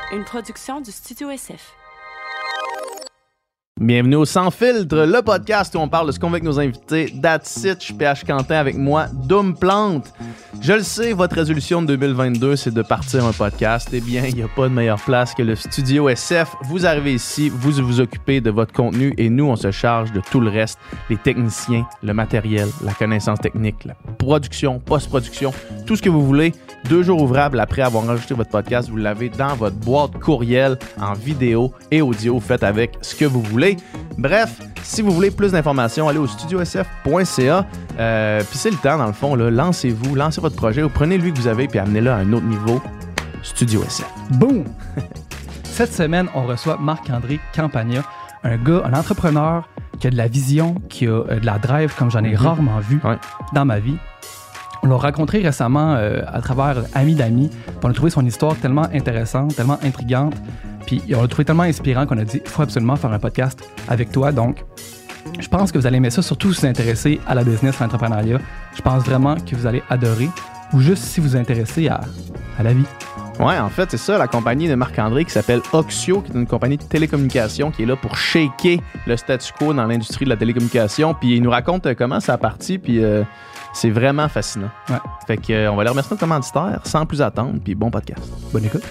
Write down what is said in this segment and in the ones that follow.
une production du Studio SF. Bienvenue au Sans Filtre, le podcast où on parle de ce qu'on veut avec nos invités. That's it, je suis PH Quentin avec moi, Doom Plante. Je le sais, votre résolution de 2022, c'est de partir un podcast. Eh bien, il n'y a pas de meilleure place que le Studio SF. Vous arrivez ici, vous occupez de votre contenu et nous, on se charge de tout le reste. Les techniciens, le matériel, la connaissance technique, la production, post-production, tout ce que vous voulez. 2 jours ouvrables après avoir enregistré votre podcast, vous l'avez dans votre boîte courriel en vidéo et audio. Vous faites avec ce que vous voulez. Bref, si vous voulez plus d'informations, allez au studiosf.ca. Puis c'est le temps, dans le fond, là, lancez-vous, lancez votre projet, ou prenez lui que vous avez puis amenez-le à un autre niveau. Studio SF. Boum! Cette semaine, on reçoit Marc-André Campagna, un gars, un entrepreneur qui a de la vision, qui a de la drive comme j'en ai rarement vu dans ma vie. On l'a rencontré récemment à travers Amis d'amis. On a trouvé son histoire tellement intéressante, tellement intrigante. Puis on l'a trouvé tellement inspirant qu'on a dit il faut absolument faire un podcast avec toi. Donc, je pense que vous allez aimer ça, surtout si vous vous intéressez à la business, à l'entrepreneuriat. Je pense vraiment que vous allez adorer. Ou juste si vous vous intéressez à la vie. Ouais, en fait, c'est ça, la compagnie de Marc-André qui s'appelle Oxio, qui est une compagnie de télécommunications qui est là pour shaker le statu quo dans l'industrie de la télécommunication. Puis il nous raconte comment ça a parti, puis c'est vraiment fascinant. Ouais. Fait que on va leur remercier notre commanditaire sans plus attendre, puis bon podcast. Bonne écoute.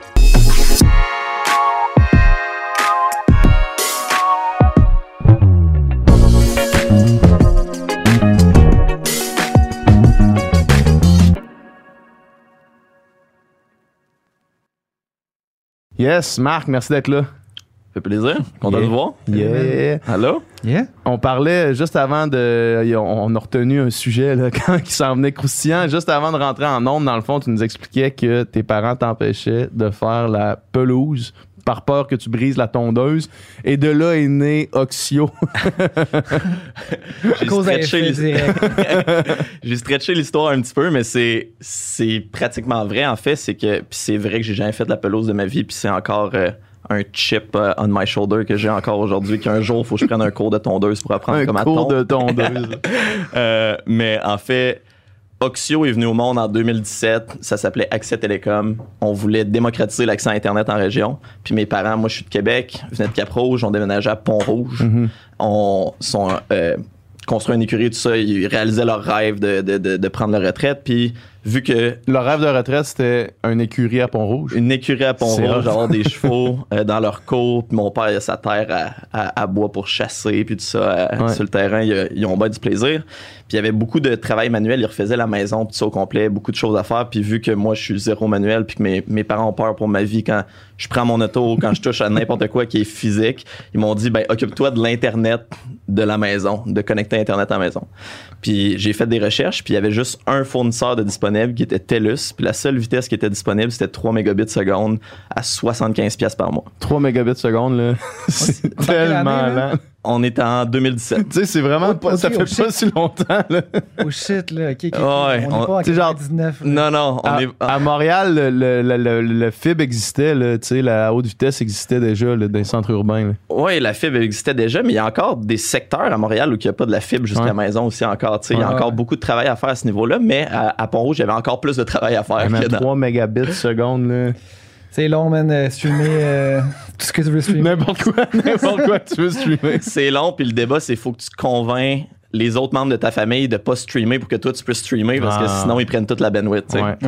Yes, Marc, merci d'être là. Ça fait plaisir. Content de te voir. Yeah. Allô? Yeah. On parlait juste avant de... On a retenu un sujet là, qui s'en venait croustillant. Juste avant de rentrer en ondes, dans le fond, tu nous expliquais que tes parents t'empêchaient de faire la pelouse par peur que tu brises la tondeuse. Et de là est né Oxio. J'ai stretché l'histoire un petit peu, mais c'est pratiquement vrai, en fait. C'est que c'est vrai que j'ai jamais fait de la pelouse de ma vie, puis c'est encore un chip on my shoulder que j'ai encore aujourd'hui, qu'un jour, il faut que je prenne un cours de tondeuse pour apprendre comment tondre. Un cours de tondeuse. Mais en fait... Oxio est venu au monde en 2017. Ça s'appelait Accès Télécom. On voulait démocratiser l'accès à Internet en région. Puis mes parents, moi, je suis de Québec, venaient de Cap-Rouge. On déménageait à Pont-Rouge. Mm-hmm. On sont construit une écurie, tout ça. Ils réalisaient leur rêve de prendre leur retraite. Puis vu que... Leur rêve de retraite, c'était une écurie à Pont-Rouge. Une écurie à Pont-Rouge, avoir des chevaux dans leur cour. Puis mon père, il a sa terre à bois pour chasser. Puis tout ça, sur le terrain, ils ont bien du plaisir. Puis il y avait beaucoup de travail manuel. Ils refaisaient la maison, tout ça au complet. Beaucoup de choses à faire. Puis vu que moi, je suis zéro manuel, puis que mes parents ont peur pour ma vie quand je prends mon auto, quand je touche à n'importe quoi qui est physique, ils m'ont dit, ben occupe-toi de l'Internet de la maison, de connecter Internet à la maison. Puis j'ai fait des recherches, puis il y avait juste un fournisseur de disponible qui était TELUS. Puis la seule vitesse qui était disponible, c'était 3 mégabits seconde à 75$ par mois. 3 mégabits seconde, là, c'est tellement lent. On est en 2017. Tu sais, c'est vraiment pas... ça fait pas si longtemps, là. Oh shit, là. OK. Ouais, on est pas à 99. Non. À Montréal, le FIB existait, là, tu sais, la haute vitesse existait déjà là, dans les centres urbains. Oui, la fibre existait déjà, mais il y a encore des secteurs à Montréal où il n'y a pas de la fibre jusqu'à la maison aussi encore. Il y a encore beaucoup de travail à faire à ce niveau-là, mais à Pont-Rouge, il y avait encore plus de travail à faire. Même 3 mégabits seconde, là. C'est long, man, streamer tout ce que tu veux streamer. N'importe quoi que tu veux streamer. C'est long, puis le débat, c'est qu'il faut que tu convainques les autres membres de ta famille de pas streamer pour que toi, tu puisses streamer, parce que sinon, ils prennent toute la bandwidth.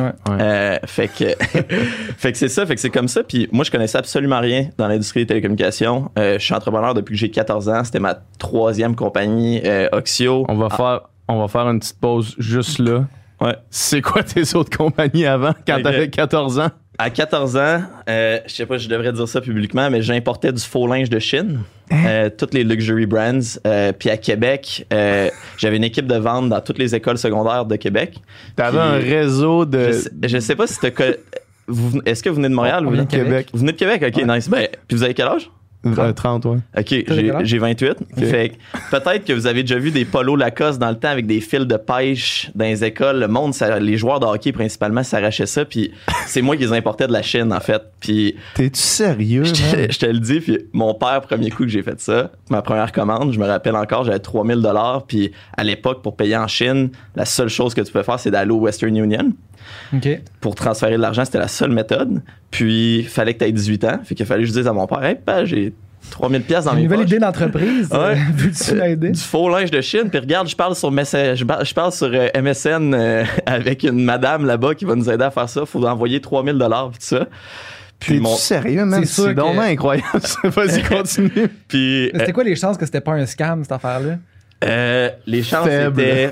Fait que c'est ça, fait que c'est comme ça. Puis moi, je connaissais absolument rien dans l'industrie des télécommunications. Je suis entrepreneur depuis que j'ai 14 ans. C'était ma 3e compagnie, Oxio. On va faire une petite pause juste là. Ouais. C'est quoi tes autres compagnies avant, quand t'avais 14 ans? À 14 ans, je sais pas, je devrais dire ça publiquement, mais j'importais du faux linge de Chine, toutes les luxury brands. Puis à Québec, j'avais une équipe de vente dans toutes les écoles secondaires de Québec. T'avais un réseau de... Je sais pas si est-ce que vous venez de Montréal ou vous venez de Québec? Vous venez de Québec? OK, nice. Ben, puis vous avez quel âge? 30, ouais. OK, j'ai 28. Okay. Fait que peut-être que vous avez déjà vu des polos Lacoste dans le temps avec des fils de pêche dans les écoles. Le monde, les joueurs de hockey principalement s'arrachaient ça. Puis c'est moi qui les importais de la Chine, en fait. Puis t'es-tu sérieux? Je te le dis. Puis mon père, premier coup que j'ai fait ça, ma première commande, je me rappelle encore, j'avais 3000$. Puis à l'époque, pour payer en Chine, la seule chose que tu peux faire, c'est d'aller au Western Union. OK. Pour transférer de l'argent, c'était la seule méthode. Puis, il fallait que tu aies 18 ans. Fait qu'il fallait que je dise à mon père, hey, j'ai 3000 pièces dans mes Une nouvelle poches. idée d'entreprise. Ouais. Veux-tu m'aider? Du faux linge de Chine. Puis regarde, je parle sur MSN avec une madame là-bas qui va nous aider à faire ça. Faut envoyer 3000 $, puis tout ça. Puis T'es-tu sérieux, man? C'est sûr C'est donc que- incroyable. Vas-y, continue. Puis, C'était quoi les chances que c'était pas un scam, cette affaire-là? les chances Faible. étaient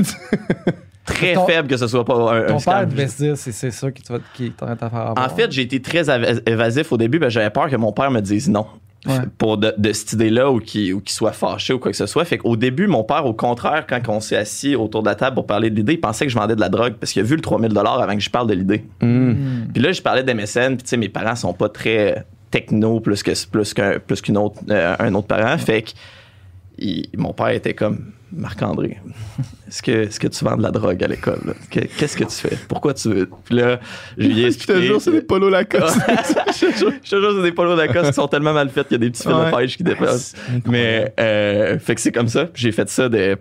très Ton- faibles que ce soit pas un Ton père scam. devait se dire, c'est ça qui est en train de faire avoir. En fait, j'ai été très évasif au début. J'avais peur que mon père me dise non. Ouais. Pour de cette idée-là ou qu'il soit fâché ou quoi que ce soit. Fait qu'au début, mon père, au contraire, quand on s'est assis autour de la table pour parler de l'idée, il pensait que je vendais de la drogue parce qu'il a vu le 3000 $ avant que je parle de l'idée. Puis là, je parlais d'MSN, puis tu sais, mes parents sont pas très techno plus qu'un autre parent. Fait que mon père était comme Marc-André, est-ce que tu vends de la drogue à l'école? Là? Qu'est-ce que tu fais? Pourquoi tu veux? Puis là, je lui ai Je te expliqué. jure, c'est des polos Lacoste. Je te jure, c'est des polos Lacoste qui sont tellement mal faits qu'il y a des petits fils de pêche qui dépassent. Mais, fait que c'est comme ça. Puis j'ai fait ça de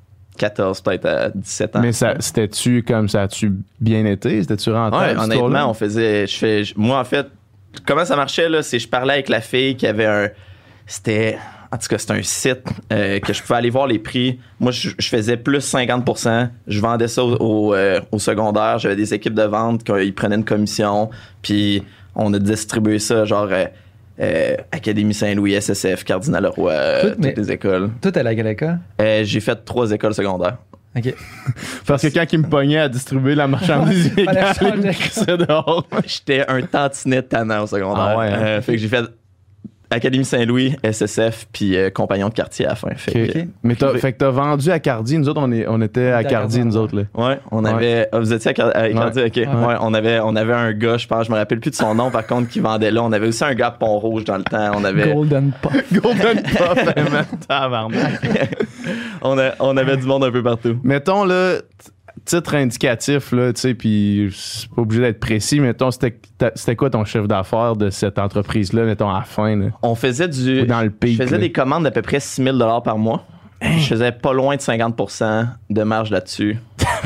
14 peut-être à 17 ans. Mais c'était-tu comme ça? As-tu bien été? C'était-tu rentable? Ouais, cette honnêtement, histoire-là? on faisait. Moi, en fait, comment ça marchait, là, c'est je parlais avec la fille qui avait un. En tout cas, c'était un site que je pouvais aller voir les prix. Moi, je faisais plus 50%. Je vendais ça au secondaire. J'avais des équipes de vente qui prenaient une commission. Puis, on a distribué ça, genre Académie Saint-Louis, SSF, Cardinal Leroy, toutes les écoles. Tout à la Gallica? J'ai fait 3 écoles secondaires. OK. Parce que quand il me pognait à distribuer la marchandise illégale, il me crissait dehors. J'étais un tantinet tannant au secondaire. Ah ouais, hein? Fait que j'ai fait Académie Saint-Louis, SSF, puis Compagnon de quartier à la fin. Fait que, Mais fait que t'as vendu à Cardi. Nous autres, on était à Cardi, nous autres. Là. ouais, on avait. Vous étiez à Cardi, ok. Ouais, on avait un gars, je pense, je me rappelle plus de son nom, par contre, qui vendait là. On avait aussi un gars à Pont-Rouge dans le temps. On avait. Golden Pop. Golden Puff, man. Tabarnak. on avait du monde un peu partout. Mettons, là, titre indicatif, là, tu sais, puis c'est pas obligé d'être précis, mettons, c'était quoi ton chiffre d'affaires de cette entreprise-là, mettons, à la fin, là? On faisait Ou dans le pic, je faisais là. des commandes d'à peu près 6 000 $ par mois. Je faisais pas loin de 50% de marge là-dessus.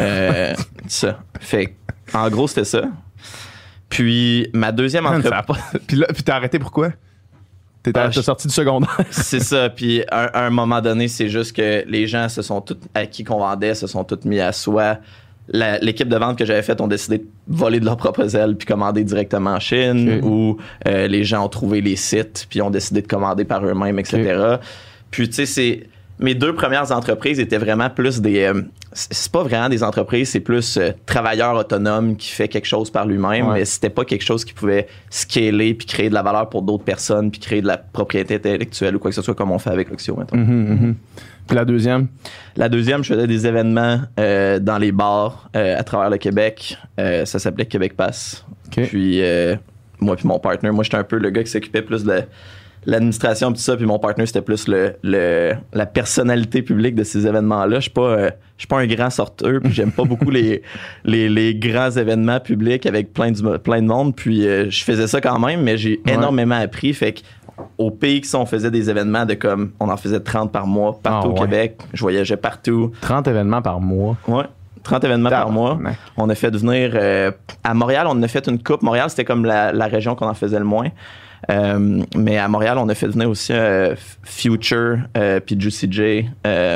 Ça. Fait en gros, c'était ça. Puis ma deuxième Man, entreprise. ça a pas- Puis là, t'as arrêté pourquoi? T'as sorti du secondaire. C'est ça. Puis à un moment donné, c'est juste que les gens à qui qu'on vendait se sont tous mis à soi. L'équipe de vente que j'avais faite ont décidé de voler de leurs propres ailes puis commander directement en Chine, ou les gens ont trouvé les sites puis ont décidé de commander par eux-mêmes, etc. Puis tu sais, mes 2 premières entreprises étaient vraiment plus des... c'est pas vraiment des entreprises, c'est plus travailleur autonome qui fait quelque chose par lui-même, mais c'était pas quelque chose qui pouvait scaler puis créer de la valeur pour d'autres personnes puis créer de la propriété intellectuelle ou quoi que ce soit comme on fait avec Oxio, maintenant. Puis la deuxième? La deuxième, je faisais des événements dans les bars à travers le Québec. Ça s'appelait Québec Pass. Okay. Puis moi puis mon partner, moi j'étais un peu le gars qui s'occupait plus de l'administration et tout ça, puis mon partner c'était plus la personnalité publique de ces événements-là. Je suis pas un grand sorteur, puis j'aime pas beaucoup les grands événements publics avec plein de monde. Puis je faisais ça quand même, mais j'ai énormément appris. Fait que au PX, on faisait des événements on en faisait 30 par mois partout au Québec. Je voyageais partout. 30 événements par mois. Ouais. 30 événements par mois. On a fait venir à Montréal, on a fait une coupe. Montréal, c'était comme la région qu'on en faisait le moins. Mais à Montréal, on a fait venir aussi Future puis Juicy J.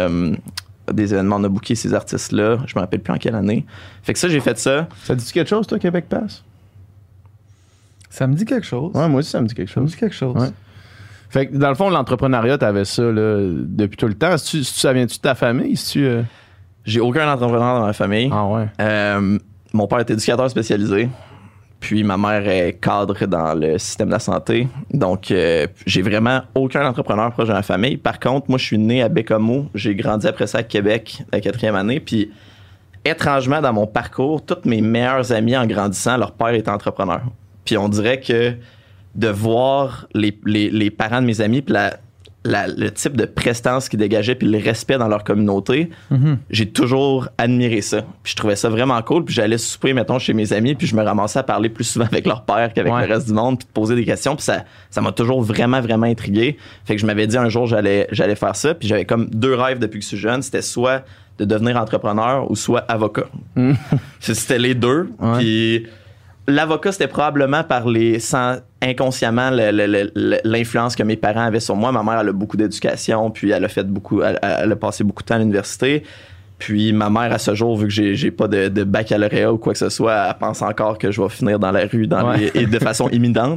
Des événements, on a booké ces artistes-là. Je me rappelle plus en quelle année. Fait que ça, j'ai fait ça. Ça te dit quelque chose, toi, Québec Pass? Ça me dit quelque chose. Ouais, moi aussi, ça me dit quelque Ça me chose. dit quelque chose. Ouais. Fait que dans le fond, l'entrepreneuriat, t'avais ça là, depuis tout le temps. Ça vient-tu de ta famille? J'ai aucun entrepreneur dans ma famille. Ah ouais. Mon père est éducateur spécialisé. Puis ma mère est cadre dans le système de la santé. Donc, j'ai vraiment aucun entrepreneur proche de ma famille. Par contre, moi, je suis né à Bécomo. J'ai grandi après ça à Québec, la 4e année. Puis, étrangement, dans mon parcours, tous mes meilleurs amis en grandissant, leur père était entrepreneur. Puis, on dirait que de voir les parents de mes amis, puis le type de prestance qu'ils dégageaient, puis le respect dans leur communauté, j'ai toujours admiré ça. Puis je trouvais ça vraiment cool. Puis j'allais souper, mettons, chez mes amis, puis je me ramassais à parler plus souvent avec leur père qu'avec le reste du monde, puis de poser des questions. Puis ça m'a toujours vraiment, vraiment intrigué. Fait que je m'avais dit un jour, j'allais faire ça. Puis j'avais comme 2 rêves depuis que je suis jeune. C'était soit de devenir entrepreneur ou soit avocat. C'était les deux. Ouais. Puis l'avocat, c'était probablement inconsciemment l'influence que mes parents avaient sur moi. Ma mère, elle a beaucoup d'éducation, puis elle a passé beaucoup de temps à l'université. Puis ma mère, à ce jour, vu que j'ai pas de baccalauréat ou quoi que ce soit, elle pense encore que je vais finir dans la rue et de façon imminente.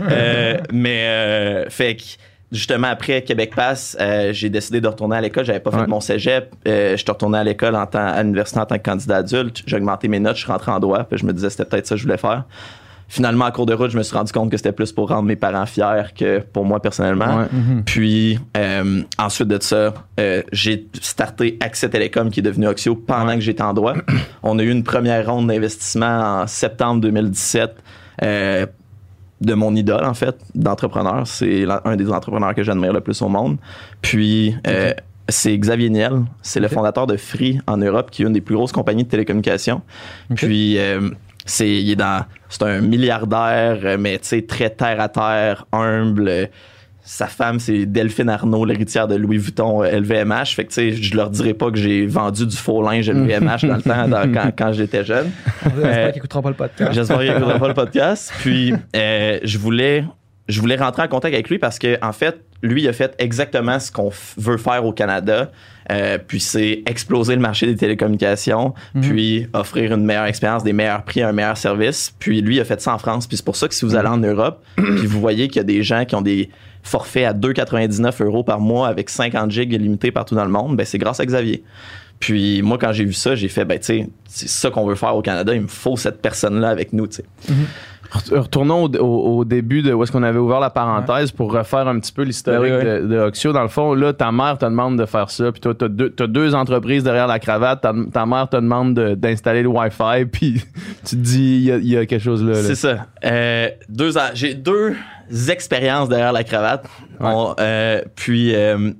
Fait que justement, après Québec Passe, j'ai décidé de retourner à l'école. J'avais pas fait mon cégep. Je suis retourné à l'école à l'université en tant que candidat adulte. J'ai augmenté mes notes, je suis rentré en droit. Puis je me disais c'était peut-être ça que je voulais faire. Finalement, en cours de route, je me suis rendu compte que c'était plus pour rendre mes parents fiers que pour moi personnellement. Puis ensuite de ça, j'ai starté Accès Télécom qui est devenu Oxio pendant que j'étais en droit. On a eu une première ronde d'investissement en septembre 2017 de mon idole, en fait, d'entrepreneur. C'est un des entrepreneurs que j'admire le plus au monde. Puis c'est Xavier Niel. C'est le fondateur de Free en Europe, qui est une des plus grosses compagnies de télécommunications. Puis c'est un milliardaire, mais tu sais, très terre à terre, humble. Sa femme, c'est Delphine Arnaud, l'héritière de Louis Vuitton LVMH. Fait que tu sais, je leur dirais pas que j'ai vendu du faux linge LVMH dans le temps, quand j'étais jeune. J'espère qu'ils n'écouteront pas le podcast. J'espère qu'ils n'écouteront pas le podcast. Puis je voulais rentrer en contact avec lui parce que en fait, lui, il a fait exactement ce qu'on veut faire au Canada. Puis c'est exploser le marché des télécommunications, puis offrir une meilleure expérience, des meilleurs prix, un meilleur service. Puis lui, il a fait ça en France. Puis c'est pour ça que si vous allez en Europe, puis vous voyez qu'il y a des gens qui ont des forfaits à 2,99 € par mois avec 50 gigs illimités partout dans le monde, ben c'est grâce à Xavier. Puis moi, quand j'ai vu ça, j'ai fait, ben tu sais, c'est ça qu'on veut faire au Canada. Il me faut cette personne-là avec nous, tu sais. Retournons au début de où est-ce qu'on avait ouvert la parenthèse pour refaire un petit peu l'historique de Oxio. Dans le fond, là, ta mère te demande de faire ça, puis toi, t'as deux entreprises derrière la cravate. Ta mère te demande d'installer le Wi-Fi, puis tu te dis, il y a quelque chose là. C'est ça. J'ai deux expériences derrière la cravate. Puis,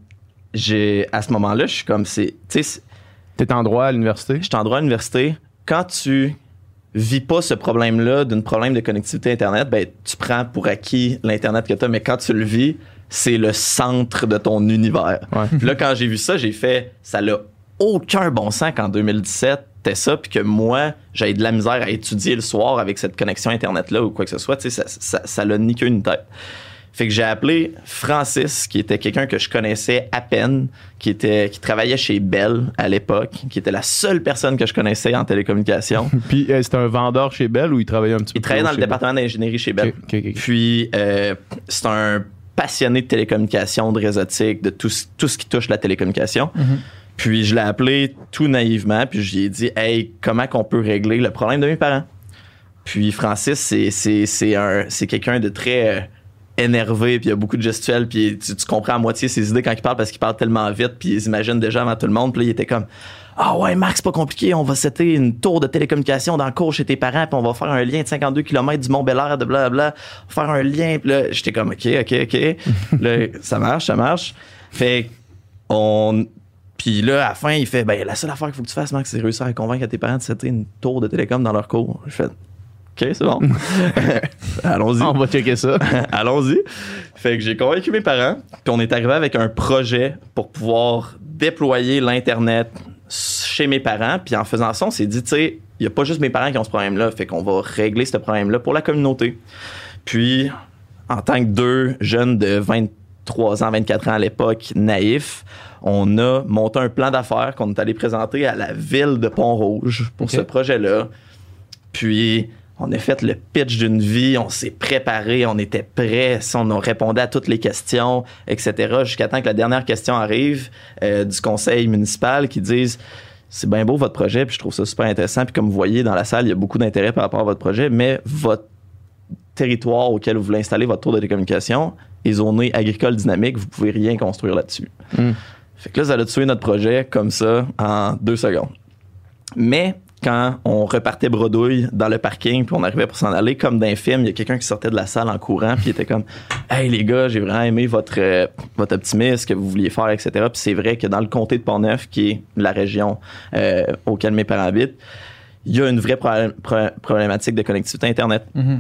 à ce moment-là, je suis comme, t'es en droit à l'université? Je suis en droit à l'université. Quand tu vis pas ce problème-là d'un problème de connectivité Internet, ben tu prends pour acquis l'Internet que tu as, mais quand tu le vis, c'est le centre de ton univers. Puis là, quand j'ai vu ça, j'ai fait, ça n'a aucun bon sens qu'en 2017, t'es ça, puis que moi, j'avais de la misère à étudier le soir avec cette connexion Internet-là ou quoi que ce soit. Tu sais, ça l'a ni qu'une tête. Fait que j'ai appelé Francis, qui était quelqu'un que je connaissais à peine, qui travaillait chez Bell à l'époque, qui était la seule personne que je connaissais en télécommunication. Puis c'était un vendeur chez Bell ou il travaillait un petit peu? Il travaillait dans le département d'ingénierie chez Bell. Okay. Puis c'est un passionné de télécommunication, de réseautique, de tout ce qui touche la télécommunication. Puis je l'ai appelé tout naïvement, puis je lui ai dit « Hey, comment qu'on peut régler le problème de mes parents? » Puis Francis, c'est quelqu'un de très énervé, puis il y a beaucoup de gestuels, puis tu comprends à moitié ses idées quand il parle parce qu'il parle tellement vite, puis il s'imagine déjà avant tout le monde. Puis là, il était comme « Ah ouais, Marc, c'est pas compliqué, on va setter une tour de télécommunication dans le cours chez tes parents, puis on va faire un lien de 52 km du Mont-Bel-Air, de blablabla, faire un lien. » Puis là, j'étais comme « OK. » Là, ça marche. Fait Puis là, à la fin, il fait, ben, la seule affaire qu'il faut que tu fasses, Marc, c'est réussir à convaincre tes parents de setter une tour de télécom dans leur cours. Je fais, OK, c'est bon. Allons-y. On va checker ça. Allons-y. Fait que j'ai convaincu mes parents, puis on est arrivé avec un projet pour pouvoir déployer l'Internet chez mes parents. Puis en faisant ça, on s'est dit, tu sais, il n'y a pas juste mes parents qui ont ce problème-là. Fait qu'on va régler ce problème-là pour la communauté. Puis, en tant que deux jeunes de 23 ans, 24 ans à l'époque, naïfs, on a monté un plan d'affaires qu'on est allé présenter à la ville de Pont-Rouge pour ce projet-là. Puis, on a fait le pitch d'une vie, on s'est préparé, on était prêts, on a répondu à toutes les questions, etc. Jusqu'à temps que la dernière question arrive du conseil municipal qui disent « C'est bien beau votre projet, puis je trouve ça super intéressant. Puis comme vous voyez dans la salle, il y a beaucoup d'intérêt par rapport à votre projet, mais votre territoire auquel vous voulez installer votre tour de télécommunication est zoné agricole dynamique, vous pouvez rien construire là-dessus. » Fait que là, ça a tué notre projet comme ça en 2 secondes. Mais quand on repartait bredouille dans le parking puis on arrivait pour s'en aller, comme d'un film, il y a quelqu'un qui sortait de la salle en courant puis il était comme « Hey les gars, j'ai vraiment aimé votre optimisme, ce que vous vouliez faire, etc. » Puis c'est vrai que dans le comté de Pont-Neuf, qui est la région auquel mes parents habitent, il y a une vraie problématique de connectivité Internet.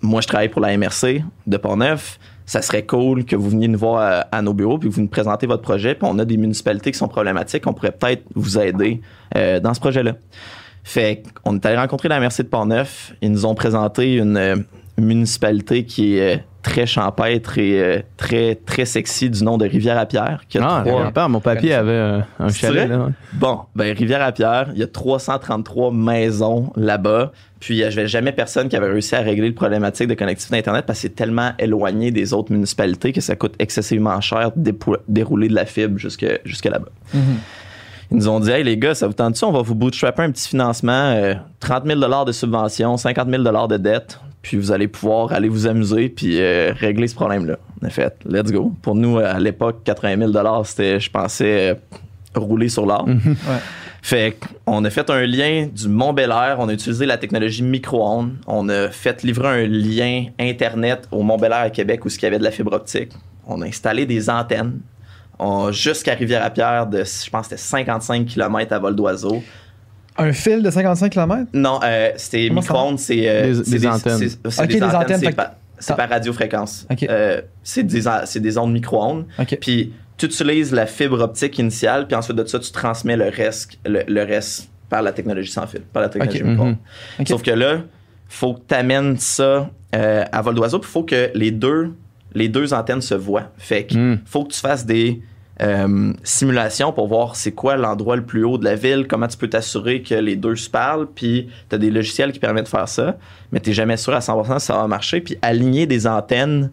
moi, je travaille pour la MRC de Port-Neuf. Ça serait cool que vous veniez nous voir à nos bureaux puis que vous nous présentez votre projet. Puis on a des municipalités qui sont problématiques. On pourrait peut-être vous aider dans ce projet-là. Fait qu'on est allé rencontrer la MRC de Port-Neuf. Ils nous ont présenté une municipalité qui est très champêtre et très, très sexy du nom de Rivière-à-Pierre. Rivière-à-Pierre, mon papy avait un chalet. Là, ouais. Bon, Rivière-à-Pierre, il y a 333 maisons là-bas. Puis, il n'y avait jamais personne qui avait réussi à régler le problématique de connectivité Internet parce que c'est tellement éloigné des autres municipalités que ça coûte excessivement cher de dérouler de la fibre jusque là-bas. Mm-hmm. Ils nous ont dit, hey les gars, ça vous tente-tu? On va vous bootstrapper un petit financement, 30 000 de subvention, 50 000 de dette, puis vous allez pouvoir aller vous amuser puis régler ce problème-là. On a fait, let's go. Pour nous, à l'époque, 80 000 c'était, je pensais, rouler sur l'or. Mm-hmm. Ouais. Fait qu'on a fait un lien du Mont-Bel-Air, on a utilisé la technologie micro-ondes, on a fait livrer un lien Internet au Mont-Bel-Air à Québec où il y avait de la fibre optique. On a installé des antennes jusqu'à Rivière-à-Pierre de, je pense que c'était 55 km à vol d'oiseau. Un fil de 55 km? Non, c'était micro-ondes, c'est des antennes. C'est des antennes, c'est par radiofréquence. Okay. C'est des ondes micro-ondes. Okay. Puis tu utilises la fibre optique initiale, puis ensuite de ça, tu transmets le reste par la technologie sans fil, par la technologie micro-ondes. Okay. Sauf que là, faut que tu amènes ça à vol d'oiseau, puis il faut que les deux antennes se voient. Fait que faut que tu fasses des simulations pour voir c'est quoi l'endroit le plus haut de la ville, comment tu peux t'assurer que les deux se parlent, puis tu as des logiciels qui permettent de faire ça, mais tu n'es jamais sûr à 100% si ça va marcher. Puis aligner des antennes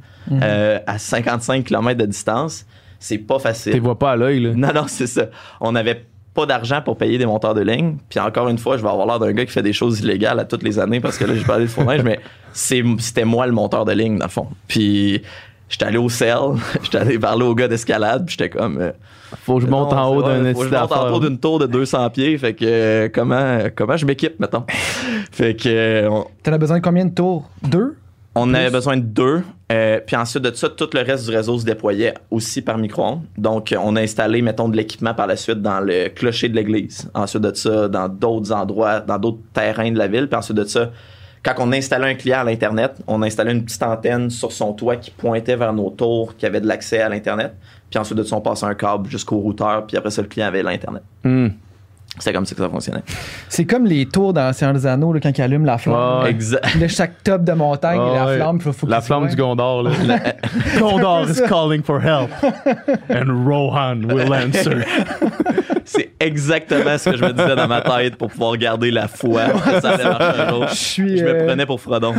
à 55 km de distance, c'est pas facile. Tu les vois pas à l'œil, là. Non, c'est ça. On n'avait pas d'argent pour payer des monteurs de ligne. Puis encore une fois, je vais avoir l'air d'un gars qui fait des choses illégales à toutes les années parce que là, j'ai parlé de fournage, mais c'était moi le monteur de ligne, dans le fond. Puis j'étais allé au CEL, j'étais allé parler au gars d'escalade, puis j'étais comme... faut que je monte en haut d'une tour de 200 pieds, fait que comment je m'équipe, mettons? Fait que... T'en as besoin de combien de tours? 2? On avait besoin de 2. Puis ensuite de ça, tout le reste du réseau se déployait aussi par micro-ondes. Donc, on a installé, mettons, de l'équipement par la suite dans le clocher de l'église. Ensuite de ça, dans d'autres endroits, dans d'autres terrains de la ville. Puis ensuite de ça, quand on installait un client à l'Internet, on installait une petite antenne sur son toit qui pointait vers nos tours qui avaient de l'accès à l'Internet. Puis ensuite de ça, on passait un câble jusqu'au routeur. Puis après ça, le client avait l'Internet. C'est comme ça que ça fonctionnait. C'est comme les tours dans Seigneur des Anneaux, là, quand ils allument la flamme. Exact. Là, chaque top de montagne, et la flamme, faut la flamme du Gondor. Là. Gondor is calling for help. And Rohan will answer. C'est exactement ce que je me disais dans ma tête pour pouvoir garder la foi que ça allait marcher un jour. Je me prenais pour Frodon.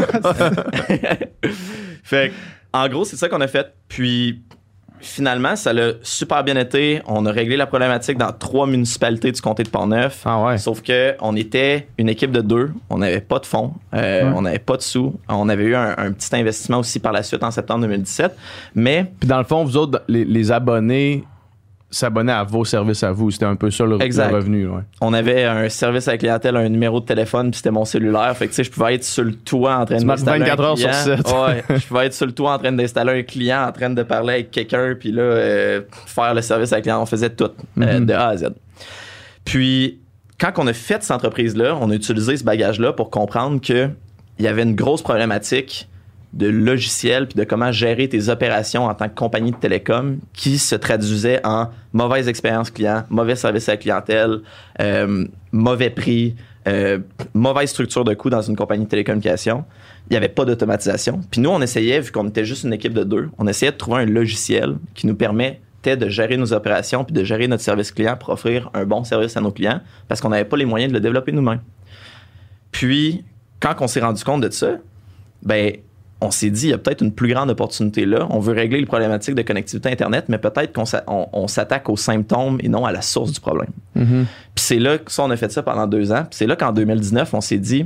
Fait en gros, c'est ça qu'on a fait. Puis finalement, ça l'a super bien été. On a réglé la problématique dans 3 municipalités du comté de Port-Neuf. Ah ouais. Sauf qu'on était une équipe de 2. On n'avait pas de fonds. On n'avait pas de sous. On avait eu un petit investissement aussi par la suite en septembre 2017. Mais... Puis dans le fond, vous autres, les abonnés s'abonnaient à vos services à vous. C'était un peu ça le revenu. Ouais. On avait un service à la clientèle, un numéro de téléphone, puis c'était mon cellulaire. Fait que tu sais, je pouvais être sur le toit en train d'installer 24 heures sur 7. Ouais, je pouvais être sur le toit en train d'installer un client, en train de parler avec quelqu'un, puis là, faire le service à la clientèle. On faisait tout, de A à Z. Puis, quand on a fait cette entreprise-là, on a utilisé ce bagage-là pour comprendre qu'il y avait une grosse problématique de logiciel puis de comment gérer tes opérations en tant que compagnie de télécom qui se traduisait en mauvaise expérience client, mauvais service à la clientèle, mauvais prix, mauvaise structure de coût dans une compagnie de télécommunications. Il n'y avait pas d'automatisation. Puis nous, on essayait, vu qu'on était juste une équipe de 2, on essayait de trouver un logiciel qui nous permettait de gérer nos opérations puis de gérer notre service client pour offrir un bon service à nos clients parce qu'on n'avait pas les moyens de le développer nous-mêmes. Puis, quand on s'est rendu compte de ça, on s'est dit, il y a peut-être une plus grande opportunité là. On veut régler les problématiques de connectivité Internet, mais peut-être qu'on s'attaque aux symptômes et non à la source du problème. Puis c'est là que on a fait ça pendant 2 ans. Puis c'est là qu'en 2019, on s'est dit,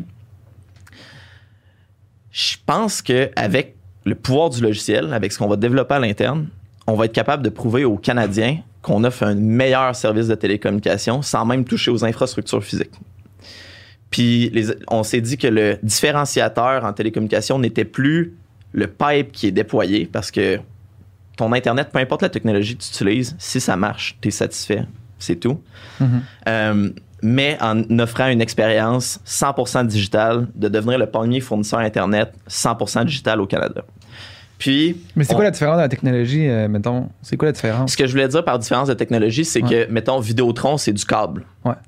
je pense qu'avec le pouvoir du logiciel, avec ce qu'on va développer à l'interne, on va être capable de prouver aux Canadiens qu'on offre un meilleur service de télécommunication sans même toucher aux infrastructures physiques. Puis on s'est dit que le différenciateur en télécommunication n'était plus le pipe qui est déployé parce que ton Internet, peu importe la technologie que tu utilises, si ça marche, tu es satisfait. C'est tout. mais en offrant une expérience 100% digitale, de devenir le premier fournisseur Internet 100% digital au Canada. Puis, mais c'est quoi la différence de la technologie, mettons? C'est quoi la différence? Ce que je voulais dire par différence de technologie, c'est que, mettons, Vidéotron, c'est du câble.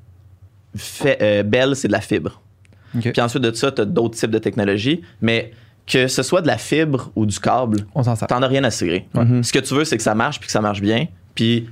Bell, c'est de la fibre. Okay. Puis ensuite de ça, tu as d'autres types de technologies, mais que ce soit de la fibre ou du câble, t'en as rien à cirer. Ce que tu veux, c'est que ça marche puis que ça marche bien. Puis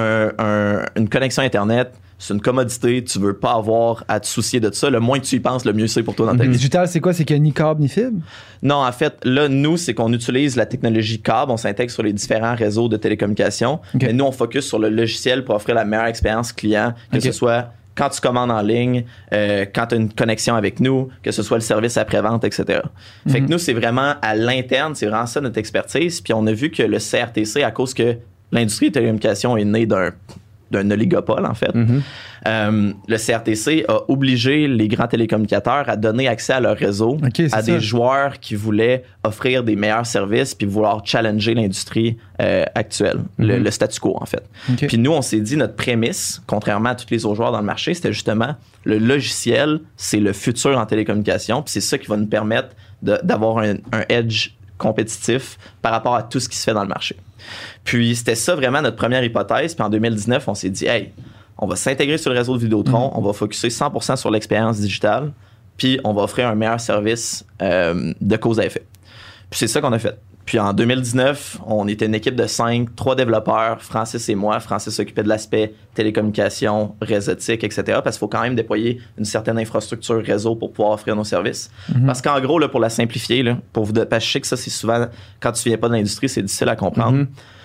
une connexion Internet, c'est une commodité, tu veux pas avoir à te soucier de ça. Le moins que tu y penses, le mieux c'est pour toi dans ta vie. Digital, c'est quoi? C'est qu'il n'y a ni câble ni fibre? Non, en fait, là, nous, c'est qu'on utilise la technologie câble, on s'intègre sur les différents réseaux de télécommunications. Mais nous, on focus sur le logiciel pour offrir la meilleure expérience client, que ce soit quand tu commandes en ligne, quand tu as une connexion avec nous, que ce soit le service après-vente, etc. Fait que nous, c'est vraiment à l'interne, c'est vraiment ça notre expertise. Puis on a vu que le CRTC, à cause que l'industrie des télécommunications est née d'un oligopole, en fait. Le CRTC a obligé les grands télécommunicateurs à donner accès à leur réseau à des joueurs qui voulaient offrir des meilleurs services puis vouloir challenger l'industrie actuelle, le statu quo, en fait. Puis nous, on s'est dit, notre prémisse, contrairement à tous les autres joueurs dans le marché, c'était justement le logiciel, c'est le futur en télécommunication, puis c'est ça qui va nous permettre d'avoir un edge compétitif par rapport à tout ce qui se fait dans le marché. Puis c'était ça vraiment notre première hypothèse. Puis en 2019, on s'est dit, hey, on va s'intégrer sur le réseau de Vidéotron, on va focuser 100% sur l'expérience digitale, puis on va offrir un meilleur service de cause à effet. Puis c'est ça qu'on a fait. Puis en 2019, on était une équipe de 3 développeurs, Francis et moi. Francis s'occupait de l'aspect télécommunication, réseautique, etc. Parce qu'il faut quand même déployer une certaine infrastructure réseau pour pouvoir offrir nos services. Parce qu'en gros, là, pour la simplifier, là, parce que je sais que ça, c'est souvent, quand tu viens pas de l'industrie, c'est difficile à comprendre.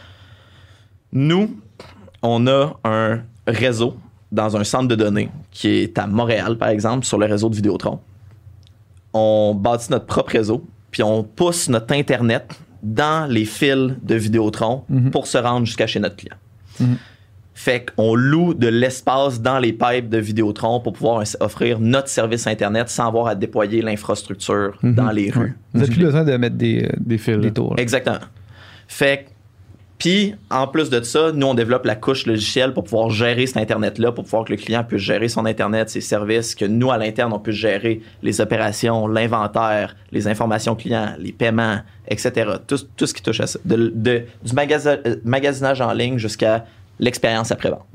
Nous, on a un réseau dans un centre de données qui est à Montréal, par exemple, sur le réseau de Vidéotron. On bâtit notre propre réseau, puis on pousse notre Internet dans les fils de Vidéotron pour se rendre jusqu'à chez notre client. Fait qu'on loue de l'espace dans les pipes de Vidéotron pour pouvoir offrir notre service Internet sans avoir à déployer l'infrastructure dans les rues. Vous n'avez plus besoin de mettre des fils. Des tours. Exactement. Fait que puis, en plus de ça, nous, on développe la couche logicielle pour pouvoir gérer cet Internet-là, pour pouvoir que le client puisse gérer son Internet, ses services, que nous, à l'interne, on puisse gérer les opérations, l'inventaire, les informations clients, les paiements, etc. Tout ce qui touche à ça. Du magasinage en ligne jusqu'à l'expérience après-vente.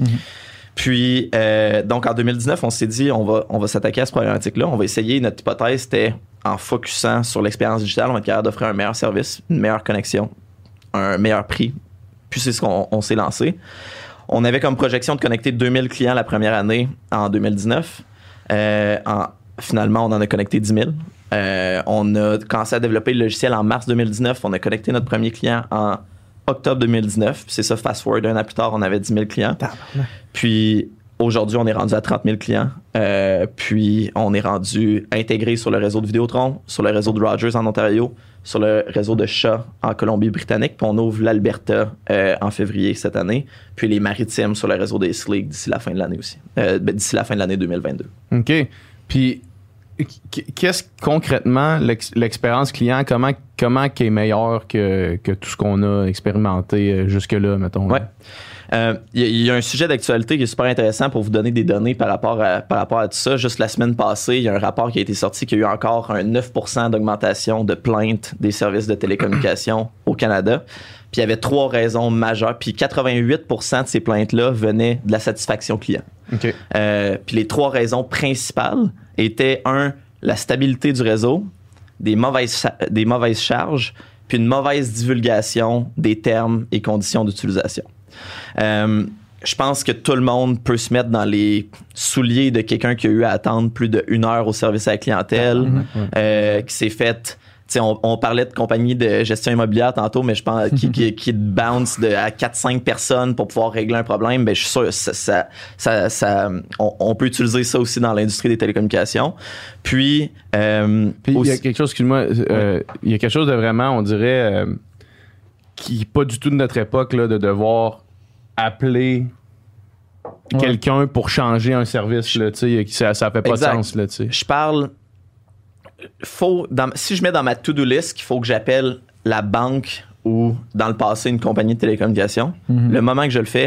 Puis, donc, en 2019, on s'est dit, on va s'attaquer à ce problématique-là. On va essayer, notre hypothèse, c'était en focusant sur l'expérience digitale, on va être capable d'offrir un meilleur service, une meilleure connexion, un meilleur prix. Puis c'est ce qu'on s'est lancé. On avait comme projection de connecter 2000 clients la première année en 2019. Finalement, on en a connecté 10 000. On a commencé à développer le logiciel en mars 2019. On a connecté notre premier client en octobre 2019. Puis c'est ça, fast forward, un an plus tard, on avait 10 000 clients. Puis aujourd'hui, on est rendu à 30 000 clients. Puis on est rendu intégré sur le réseau de Vidéotron, sur le réseau de Rogers en Ontario, sur le réseau de Shaw en Colombie-Britannique, puis on ouvre l'Alberta en février cette année, puis les Maritimes sur le réseau des SLIG d'ici la fin de l'année aussi, d'ici la fin de l'année 2022. OK. Puis, qu'est-ce concrètement l'expérience client, comment qui est meilleure que tout ce qu'on a expérimenté jusque-là, mettons? Ouais. Il y a un sujet d'actualité qui est super intéressant pour vous donner des données par rapport à tout ça. Juste la semaine passée, il y a un rapport qui a été sorti qui a eu encore un 9% d'augmentation de plaintes des services de télécommunications au Canada. Puis il y avait 3 raisons majeures. Puis 88% de ces plaintes-là venaient de la satisfaction client. Okay. Puis les 3 raisons principales étaient, 1, la stabilité du réseau, des mauvaises charges, puis une mauvaise divulgation des termes et conditions d'utilisation. Je pense que tout le monde peut se mettre dans les souliers de quelqu'un qui a eu à attendre plus de 1 heure au service à la clientèle, qui s'est fait... On parlait de compagnie de gestion immobilière tantôt, mais je pense qui bounce à 4-5 personnes pour pouvoir régler un problème. Ben, je suis sûr on peut utiliser ça aussi dans l'industrie des télécommunications. Puis il y a quelque chose, excuse-moi, il y a quelque chose de vraiment, on dirait, qui n'est pas du tout de notre époque, là, de devoir appeler quelqu'un pour changer un service. Là, ça fait pas de sens. Là, je parle... si je mets dans ma to-do list qu'il faut que j'appelle la banque ou dans le passé une compagnie de télécommunications, le moment que je le fais,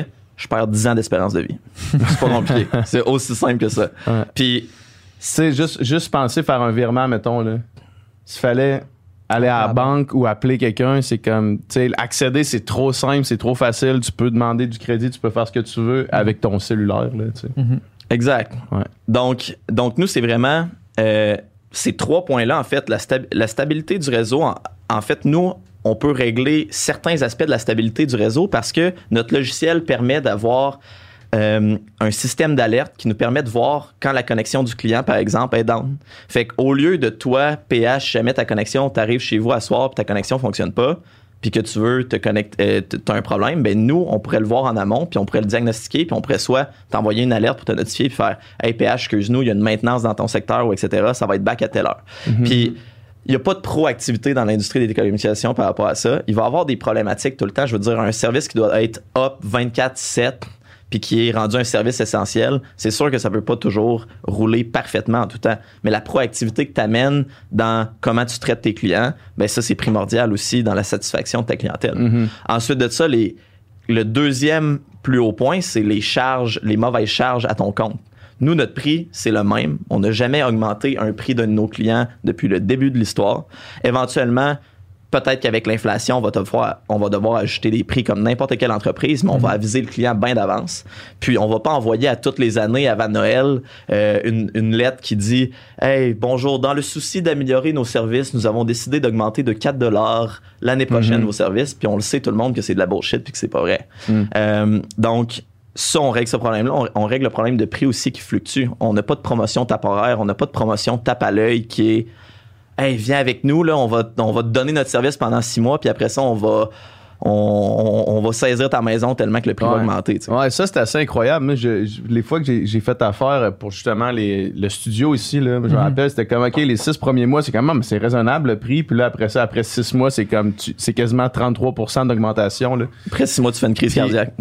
je perds 10 ans d'espérance de vie. C'est pas compliqué. C'est aussi simple que ça. Ouais. Puis, c'est juste penser faire un virement, mettons, là. S'il fallait aller à la banque ou appeler quelqu'un, c'est comme, tu sais, accéder, c'est trop simple, c'est trop facile. Tu peux demander du crédit, tu peux faire ce que tu veux avec ton cellulaire, là, tu sais. Exact. Ouais. Donc, nous, c'est vraiment ces 3 points-là, en fait, la stabilité du réseau. En fait, nous, on peut régler certains aspects de la stabilité du réseau parce que notre logiciel permet d'avoir un système d'alerte qui nous permet de voir quand la connexion du client, par exemple, est down. Fait qu'au lieu de toi, PH, jamais ta connexion, t'arrives chez vous à soir puis ta connexion fonctionne pas, puis que tu veux te connecter, t'as un problème, ben nous, on pourrait le voir en amont, puis on pourrait le diagnostiquer, puis on pourrait soit t'envoyer une alerte pour te notifier, puis faire « Hey PH, excuse-nous, il y a une maintenance dans ton secteur, ou etc., ça va être back à telle heure. Puis il n'y a pas de proactivité dans l'industrie des télécommunications par rapport à ça. Il va y avoir des problématiques tout le temps. Je veux dire, un service qui doit être up 24/7 puis qui est rendu un service essentiel, c'est sûr que ça ne peut pas toujours rouler parfaitement en tout temps. Mais la proactivité que tu amènes dans comment tu traites tes clients, ben ça, c'est primordial aussi dans la satisfaction de ta clientèle. Ensuite de ça, le deuxième plus haut point, c'est les mauvaises charges à ton compte. Nous, notre prix, c'est le même. On n'a jamais augmenté un prix de nos clients depuis le début de l'histoire. Éventuellement, peut-être qu'avec l'inflation, on va devoir ajouter des prix comme n'importe quelle entreprise, mais on va aviser le client bien d'avance. Puis, on va pas envoyer à toutes les années avant Noël une lettre qui dit « Hey, bonjour, dans le souci d'améliorer nos services, nous avons décidé d'augmenter de 4$ l'année prochaine vos services. » Puis, on le sait tout le monde que c'est de la bullshit puis que c'est pas vrai. Donc, ça, on règle ce problème-là. On règle le problème de prix aussi qui fluctue. On n'a pas de promotion temporaire, on n'a pas de promotion tape à l'œil qui est « Hey, viens avec nous, là, on va te donner notre service pendant 6 mois, puis après ça, on va saisir ta maison tellement que le prix va augmenter. » Ouais, ça, c'est assez incroyable. Moi, les fois que j'ai fait affaire pour justement le studio ici, là, je me rappelle, c'était comme, OK, les 6 premiers mois, c'est quand même, c'est raisonnable le prix, puis là, après ça, après 6 mois, c'est comme, c'est quasiment 33% d'augmentation. Là. Après 6 mois, tu fais une crise cardiaque.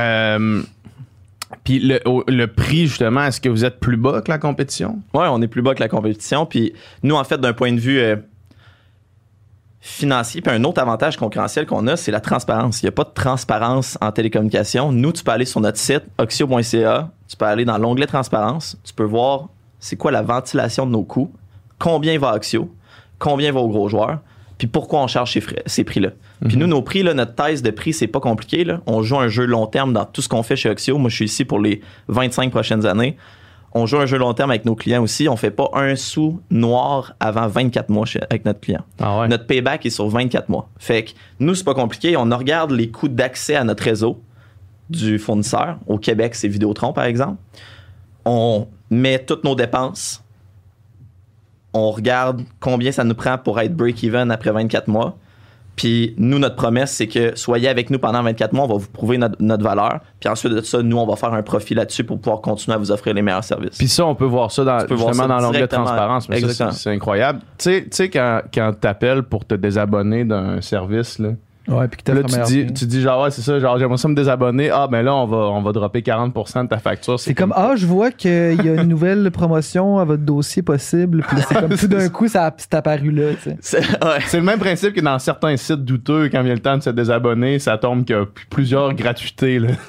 Puis le prix, justement, est-ce que vous êtes plus bas que la compétition? Oui, on est plus bas que la compétition. Puis nous, en fait, d'un point de vue financier, puis un autre avantage concurrentiel qu'on a, c'est la transparence. Il n'y a pas de transparence en télécommunication. Nous, tu peux aller sur notre site, oxio.ca, tu peux aller dans l'onglet transparence, tu peux voir c'est quoi la ventilation de nos coûts, combien va Oxio, combien va aux gros joueurs, puis pourquoi on charge ces prix-là. Puis nous, nos prix, là, notre thèse de prix, c'est pas compliqué. Là. On joue un jeu long terme dans tout ce qu'on fait chez Oxio. Moi, je suis ici pour les 25 prochaines années. On joue un jeu long terme avec nos clients aussi. On fait pas un sou noir avant 24 mois avec notre client. Ah ouais. Notre payback est sur 24 mois. Fait que nous, c'est pas compliqué. On regarde les coûts d'accès à notre réseau du fournisseur. Au Québec, c'est Vidéotron, par exemple. On met toutes nos dépenses. On regarde combien ça nous prend pour être break-even après 24 mois. Puis nous, notre promesse, c'est que soyez avec nous pendant 24 mois, on va vous prouver notre valeur. Puis ensuite de ça, nous, on va faire un profit là-dessus pour pouvoir continuer à vous offrir les meilleurs services. Puis ça, on peut voir ça dans l'onglet de transparence. Mais ça, c'est incroyable. Tu sais, quand tu appelles pour te désabonner d'un service, là, ouais, puis là, tu dis genre, ouais, c'est ça, genre, j'aimerais ça me désabonner. Ah, ben là, on va dropper 40% de ta facture. C'est comme, je vois qu'il y a une nouvelle promotion à votre dossier possible. Puis c'est comme tout d'un coup, c'est apparu là. C'est le même principe que dans certains sites douteux, quand vient le temps de se désabonner, ça tombe qu'il y a plusieurs gratuités. Là.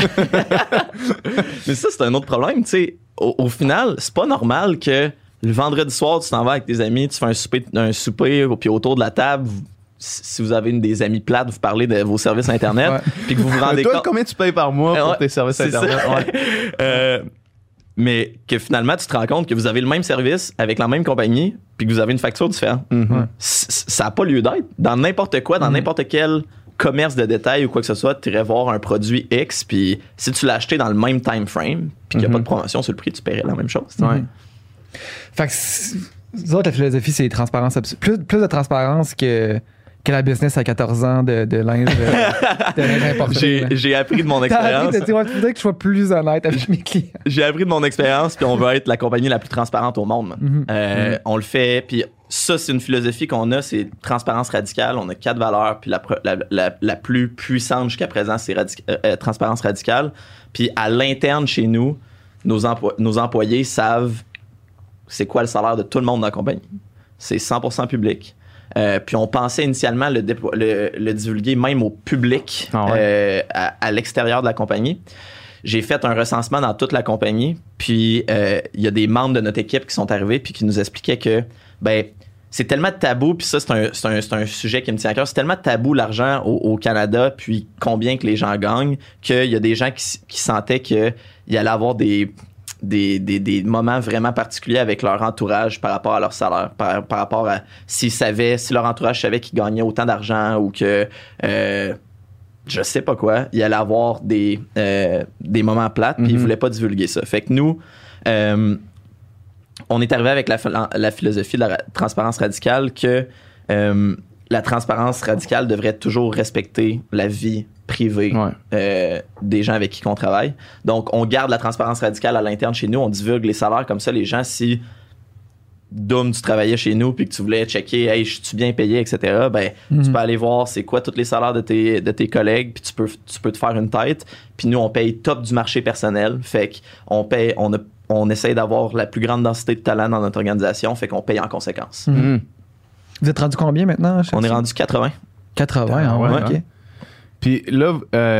Mais ça, c'est un autre problème. Tu sais, au final, c'est pas normal que le vendredi soir, tu t'en vas avec tes amis, tu fais un souper puis autour de la table, si vous avez des amis plates, vous parlez de vos services Internet, puis que vous vous rendez compte... Combien tu payes par mois pour tes services Internet? Mais que finalement, tu te rends compte que vous avez le même service avec la même compagnie, puis que vous avez une facture différente. Ça n'a pas lieu d'être. Dans n'importe quoi, dans n'importe quel commerce de détail ou quoi que ce soit, tu irais voir un produit X, puis si tu l'as acheté dans le même time frame, puis qu'il n'y a pas de promotion sur le prix, tu paierais la même chose. Fait que nous autres, la philosophie, c'est transparence plus de transparence que la business à 14 ans de linge importé. J'ai appris de mon expérience. Tu voudrais que je sois plus honnête avec mes clients. J'ai appris de mon expérience, puis on veut être la compagnie la plus transparente au monde. On le fait, puis ça, c'est une philosophie qu'on a, c'est transparence radicale. On a 4 valeurs, puis la plus puissante jusqu'à présent, c'est transparence radicale. Puis à l'interne, chez nous, nos employés savent c'est quoi le salaire de tout le monde dans la compagnie. C'est 100% public. Puis on pensait initialement le divulguer même au public à l'extérieur de la compagnie. J'ai fait un recensement dans toute la compagnie, puis il y a des membres de notre équipe qui sont arrivés puis qui nous expliquaient que c'est tellement tabou, puis ça c'est un sujet qui me tient à cœur, c'est tellement tabou l'argent au Canada, puis combien que les gens gagnent, qu'il y a des gens qui sentaient qu'il y allait avoir des moments vraiment particuliers avec leur entourage par rapport à leur salaire, par rapport à si leur entourage savait qu'ils gagnaient autant d'argent ou que je sais pas quoi, il allait avoir des moments plates, puis ils voulaient pas divulguer ça. Fait que nous, on est arrivé avec la philosophie de la transparence radicale que la transparence radicale devrait toujours respecter la vie privée des gens avec qui on travaille. Donc, on garde la transparence radicale à l'interne chez nous. On divulgue les salaires comme ça. Les gens, si tu travaillais chez nous puis que tu voulais checker, hey, je suis bien payé, etc., tu peux aller voir c'est quoi tous les salaires de tes collègues puis tu peux te faire une tête. Puis nous, on paye top du marché personnel. Fait qu'on essaye d'avoir la plus grande densité de talent dans notre organisation. Fait qu'on paye en conséquence. Vous êtes rendu combien maintenant? On est rendu 80. 80, OK. Puis là,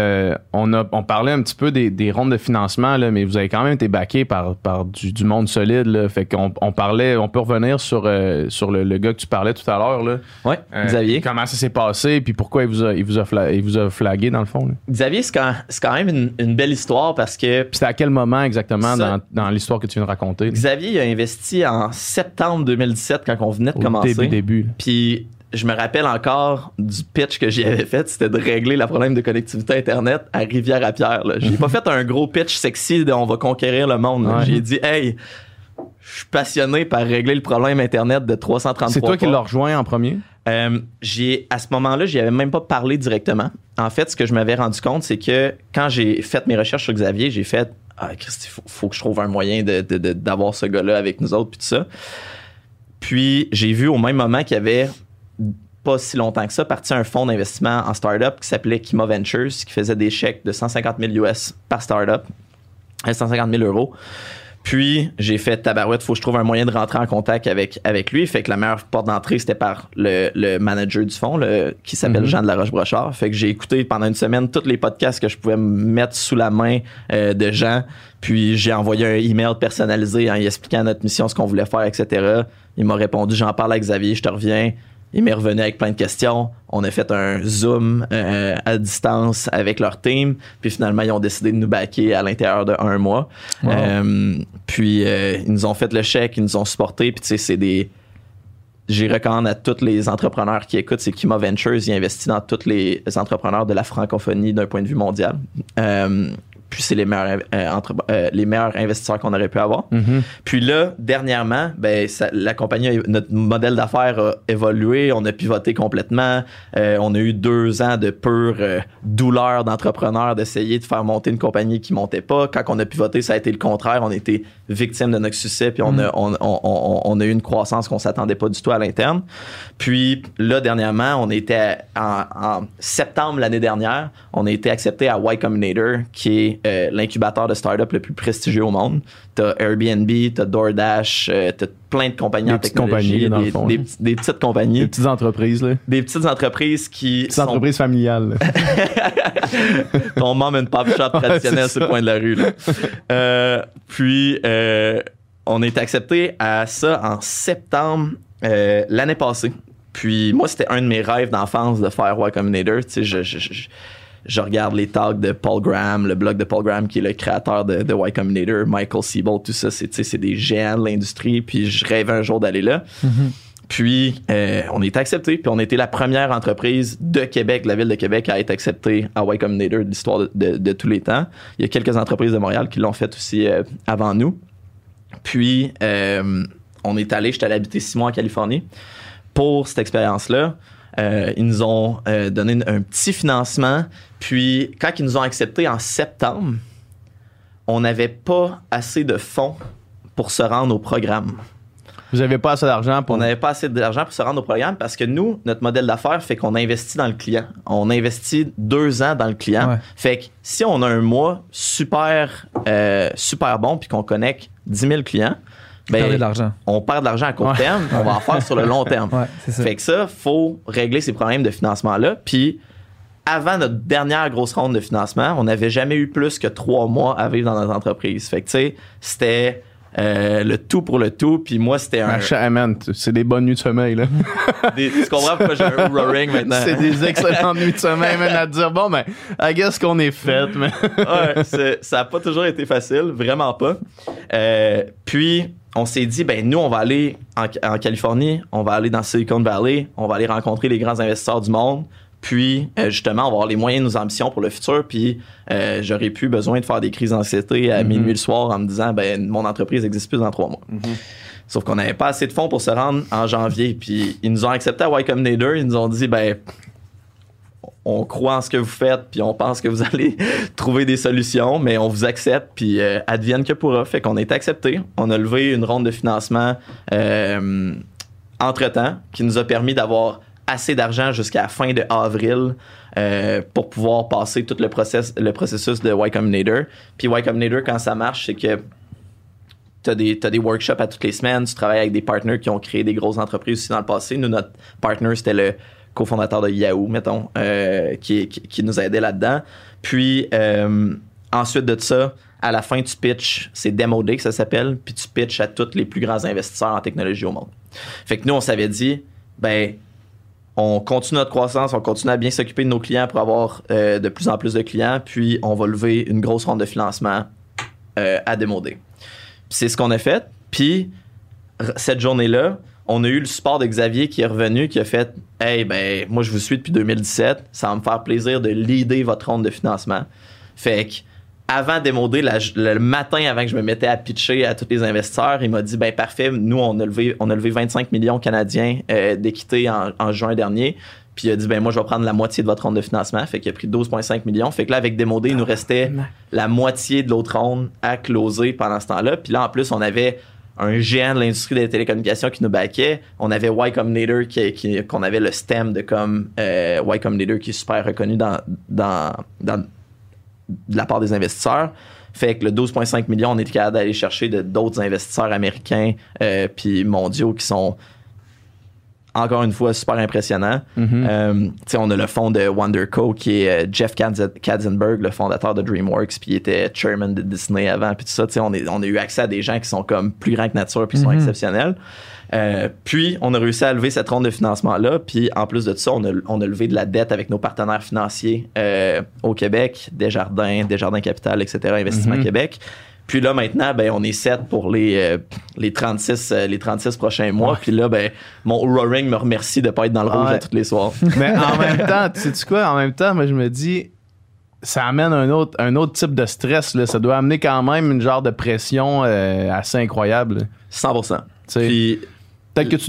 on parlait un petit peu des rondes de financement, là, mais vous avez quand même été backé par du monde solide. Là, fait qu'on parlait, on peut revenir sur le gars que tu parlais tout à l'heure. Là. Oui, Xavier. Comment ça s'est passé, puis pourquoi il vous a flagué dans le fond? Là. Xavier, c'est quand même une belle histoire parce que... Puis c'était à quel moment exactement dans l'histoire que tu viens de raconter? Xavier, il a investi en septembre 2017 quand on venait de commencer. Début. Puis... je me rappelle encore du pitch que j'y avais fait, c'était de régler le problème de connectivité Internet à Rivière-à-Pierre. Là. J'ai pas fait un gros pitch sexy de « on va conquérir le monde ». J'ai dit « hey, je suis passionné par régler le problème Internet de 333 ». C'est toi qui l'as rejoint en premier? À ce moment-là, j'y avais même pas parlé directement. En fait, ce que je m'avais rendu compte, c'est que quand j'ai fait mes recherches sur Xavier, j'ai fait « ah, Christy, faut que je trouve un moyen d'avoir ce gars-là avec nous autres » puis tout ça. Puis j'ai vu au même moment qu'il y avait pas si longtemps que ça, parti un fonds d'investissement en startup qui s'appelait Kima Ventures, qui faisait des chèques de 150 000 US par startup, 150 000 euros. Puis, j'ai fait tabarouette, faut que je trouve un moyen de rentrer en contact avec lui. Fait que la meilleure porte d'entrée, c'était par le manager du fonds, qui s'appelle Jean de la Roche-Brochard. Fait que j'ai écouté pendant une semaine tous les podcasts que je pouvais mettre sous la main de Jean. Puis, j'ai envoyé un email personnalisé en y expliquant notre mission, ce qu'on voulait faire, etc. Il m'a répondu, j'en parle avec Xavier, je te reviens. Il m'est revenu avec plein de questions. On a fait un Zoom à distance avec leur team. Puis finalement, ils ont décidé de nous backer à l'intérieur de 1 mois. Wow. Puis ils nous ont fait le chèque, ils nous ont supporté. Puis tu sais, j'y recommande à tous les entrepreneurs qui écoutent, c'est Kima Ventures. Il investit dans tous les entrepreneurs de la francophonie d'un point de vue mondial. Puis c'est les meilleurs investisseurs qu'on aurait pu avoir. Puis là, dernièrement, la compagnie, notre modèle d'affaires a évolué, on a pivoté complètement. On a eu 2 ans de pure douleur d'entrepreneur d'essayer de faire monter une compagnie qui montait pas. Quand on a pivoté, ça a été le contraire. On a été victime de notre succès, puis on a eu une croissance qu'on s'attendait pas du tout à l'interne. Puis là, dernièrement, on était en septembre l'année dernière, on a été accepté à Y Combinator, qui est l'incubateur de start-up le plus prestigieux au monde. T'as Airbnb, t'as DoorDash, t'as plein de compagnies en technologie. Des petites compagnies. Des petites entreprises, là. Des petites entreprises qui sont... entreprises familiales. Ton mom a une pop shop traditionnelle sur le coin de la rue, là. Puis, on est accepté à ça en septembre l'année passée. Puis, moi, c'était un de mes rêves d'enfance de faire Y Combinator. Tu sais, je regarde les talks de Paul Graham, le blog de Paul Graham qui est le créateur de Y Combinator, Michael Siebold, tout ça, c'est des géants de l'industrie, puis je rêvais un jour d'aller là. Puis on est accepté, puis on était la première entreprise de Québec, de la ville de Québec, à être acceptée à Y Combinator de l'histoire de tous les temps. Il y a quelques entreprises de Montréal qui l'ont fait aussi avant nous. Puis j'étais allé habiter 6 mois en Californie pour cette expérience-là. Ils nous ont donné un petit financement. Puis, quand ils nous ont acceptés en septembre, on n'avait pas assez de fonds pour se rendre au programme. Vous n'avez pas assez d'argent pour... On n'avait pas assez d'argent pour se rendre au programme parce que nous, notre modèle d'affaires fait qu'on investit dans le client. On investit 2 ans dans le client. Ouais. Fait que si on a un mois super bon puis qu'on connecte 10 000 clients, Perdre de l'argent. On perd de l'argent à court terme, on va en faire sur le long terme. Ouais, c'est ça. Fait que ça, faut régler ces problèmes de financement-là. Puis, avant notre dernière grosse ronde de financement, on n'avait jamais eu plus que 3 mois à vivre dans notre entreprise. Fait que, tu sais, c'était le tout pour le tout. Puis moi, c'était man, c'est des bonnes nuits de sommeil, là. tu comprends pourquoi j'ai un roaring maintenant? C'est des excellentes nuits de sommeil, même à te dire, bon, ben, I guess qu'on est fait, mais. Ouais, ça n'a pas toujours été facile, vraiment pas. Puis, on s'est dit, ben nous, on va aller en Californie, on va aller dans Silicon Valley, on va aller rencontrer les grands investisseurs du monde. Puis, justement, on va avoir les moyens de nos ambitions pour le futur. Puis, j'aurais pu besoin de faire des crises d'anxiété à minuit le soir en me disant, ben mon entreprise n'existe plus dans 3 mois. Sauf qu'on n'avait pas assez de fonds pour se rendre en janvier. Puis, ils nous ont accepté à Y Combinator. Ils nous ont dit, ben on croit en ce que vous faites, puis on pense que vous allez trouver des solutions, mais on vous accepte, puis advienne que pourra. Fait qu'on a été accepté. On a levé une ronde de financement entre-temps qui nous a permis d'avoir assez d'argent jusqu'à la fin de avril pour pouvoir passer tout le processus de Y Combinator. Puis Y Combinator, quand ça marche, c'est que t'as des workshops à toutes les semaines, tu travailles avec des partners qui ont créé des grosses entreprises aussi dans le passé. Nous, notre partner, c'était le cofondateur de Yahoo, mettons, qui nous a aidé là-dedans. Puis, ensuite de ça, à la fin, tu pitches, c'est Demo Day que ça s'appelle, puis tu pitches à tous les plus grands investisseurs en technologie au monde. Fait que nous, on s'avait dit, ben on continue notre croissance, on continue à bien s'occuper de nos clients pour avoir de plus en plus de clients, puis on va lever une grosse ronde de financement à Demo Day. Puis c'est ce qu'on a fait. Puis cette journée-là, on a eu le support de Xavier qui est revenu, qui a fait « Hey, ben moi je vous suis depuis 2017, ça va me faire plaisir de leader votre ronde de financement. » Fait que avant Demo Day, le matin avant que je me mettais à pitcher à tous les investisseurs, il m'a dit ben parfait, nous on a levé 25 millions canadiens d'équité en juin dernier. Puis il a dit ben moi je vais prendre la moitié de votre ronde de financement. Fait qu'il a pris 12,5 millions. Fait que là avec Demo Day, il nous restait la moitié de l'autre ronde à closer pendant ce temps-là. Puis là en plus on avait un géant de l'industrie des télécommunications qui nous backait. On avait Y Combinator qu'on avait le stem de comme Y Combinator qui est super reconnu dans de la part des investisseurs. Fait que le 12,5 millions, on était capable d'aller chercher d'autres investisseurs américains puis mondiaux qui sont encore une fois super impressionnants. On a le fonds de WonderCo qui est Jeff Katzenberg, le fondateur de DreamWorks, puis il était chairman de Disney avant, puis tout ça. On a eu accès à des gens qui sont comme plus grands que nature puis qui sont exceptionnels. Puis, on a réussi à lever cette ronde de financement-là. Puis, en plus de ça, on a levé de la dette avec nos partenaires financiers au Québec, Desjardins Capital, etc., Investissement Québec. Puis là, maintenant, ben, on est set pour les 36 prochains mois. Puis là, ben, mon roaring me remercie de ne pas être dans le rouge à tous les soirs. Mais en même temps, tu sais quoi? En même temps, moi, je me dis, ça amène un autre type de stress. Là. Ça doit amener quand même une genre de pression assez incroyable. Là. 100%. Puis peut-être que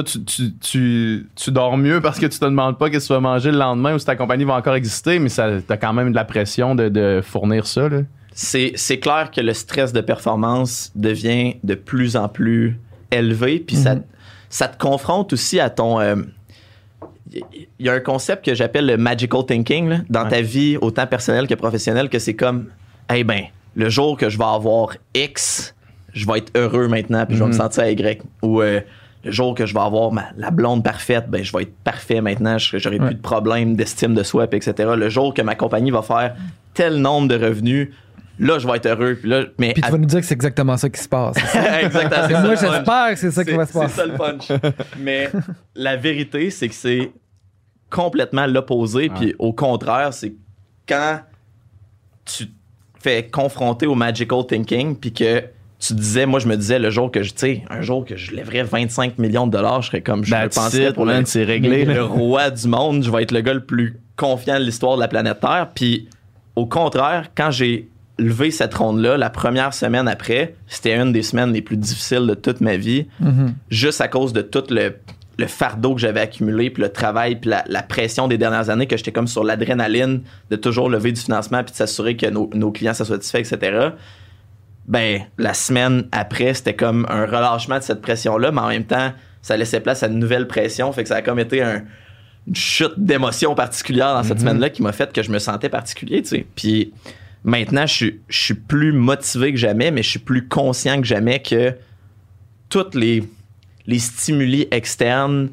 tu dors mieux parce que tu te demandes pas qu'est-ce que tu vas manger le lendemain ou si ta compagnie va encore exister, mais t'as quand même de la pression de fournir ça. Là. C'est clair que le stress de performance devient de plus en plus élevé, puis ça te confronte aussi à ton... Il y a un concept que j'appelle le magical thinking là, dans ta vie, autant personnelle que professionnelle, que c'est comme, hey ben, le jour que je vais avoir X, je vais être heureux maintenant, puis je vais me sentir à Y. Ou le jour que je vais avoir la blonde parfaite, ben je vais être parfait maintenant, j'aurai plus de problèmes d'estime de soi, puis etc. Le jour que ma compagnie va faire tel nombre de revenus, là, je vais être heureux. Puis tu vas nous dire que c'est exactement ça qui se passe. Exactement. Moi, j'espère que c'est ça qui va se passer. C'est ça le punch. Mais la vérité, c'est que c'est complètement l'opposé. Puis au contraire, c'est quand tu te fais confronter au magical thinking, puis que tu disais, moi, je me disais, un jour que je lèverais 25 millions de dollars, je serais comme, je pensais pour c'est réglé. Le roi du monde, je vais être le gars le plus confiant de l'histoire de la planète Terre. Puis au contraire, quand j'ai levé cette ronde-là, la première semaine après, c'était une des semaines les plus difficiles de toute ma vie, juste à cause de tout le fardeau que j'avais accumulé, puis le travail, puis la pression des dernières années, que j'étais comme sur l'adrénaline de toujours lever du financement, puis de s'assurer que nos clients soient satisfaits, etc. Ben, la semaine après, c'était comme un relâchement de cette pression-là, mais en même temps, ça laissait place à une nouvelle pression, fait que ça a comme été une chute d'émotion particulière dans cette semaine-là qui m'a fait que je me sentais particulier, tu sais. Puis maintenant, je suis plus motivé que jamais, mais je suis plus conscient que jamais que tous les stimuli externes,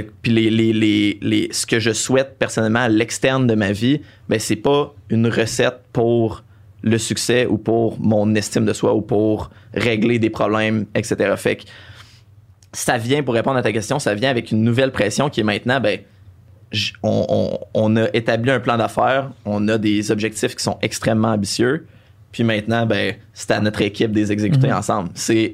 puis ce que je souhaite personnellement à l'externe de ma vie, ben c'est pas une recette pour le succès ou pour mon estime de soi ou pour régler des problèmes, etc. Fait que ça vient, pour répondre à ta question, ça vient avec une nouvelle pression qui est maintenant, ben, on a établi un plan d'affaires, on a des objectifs qui sont extrêmement ambitieux, puis maintenant, ben, c'est à notre équipe de les exécuter ensemble. C'est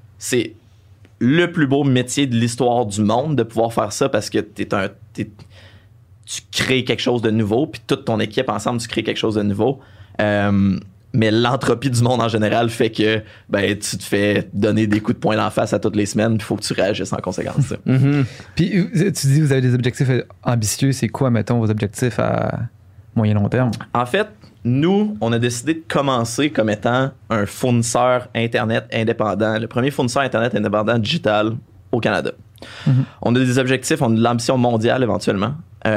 le plus beau métier de l'histoire du monde de pouvoir faire ça parce que tu crées quelque chose de nouveau, puis toute ton équipe ensemble, tu crées quelque chose de nouveau. Mais l'entropie du monde en général fait que ben, tu te fais donner des coups de poing d'en face à toutes les semaines, puis il faut que tu réagisses en conséquence. Puis tu dis vous avez des objectifs ambitieux. C'est quoi, mettons, vos objectifs à moyen long terme? En fait, nous, on a décidé de commencer comme étant un fournisseur Internet indépendant, le premier fournisseur Internet indépendant digital au Canada. On a des objectifs, on a de l'ambition mondiale éventuellement.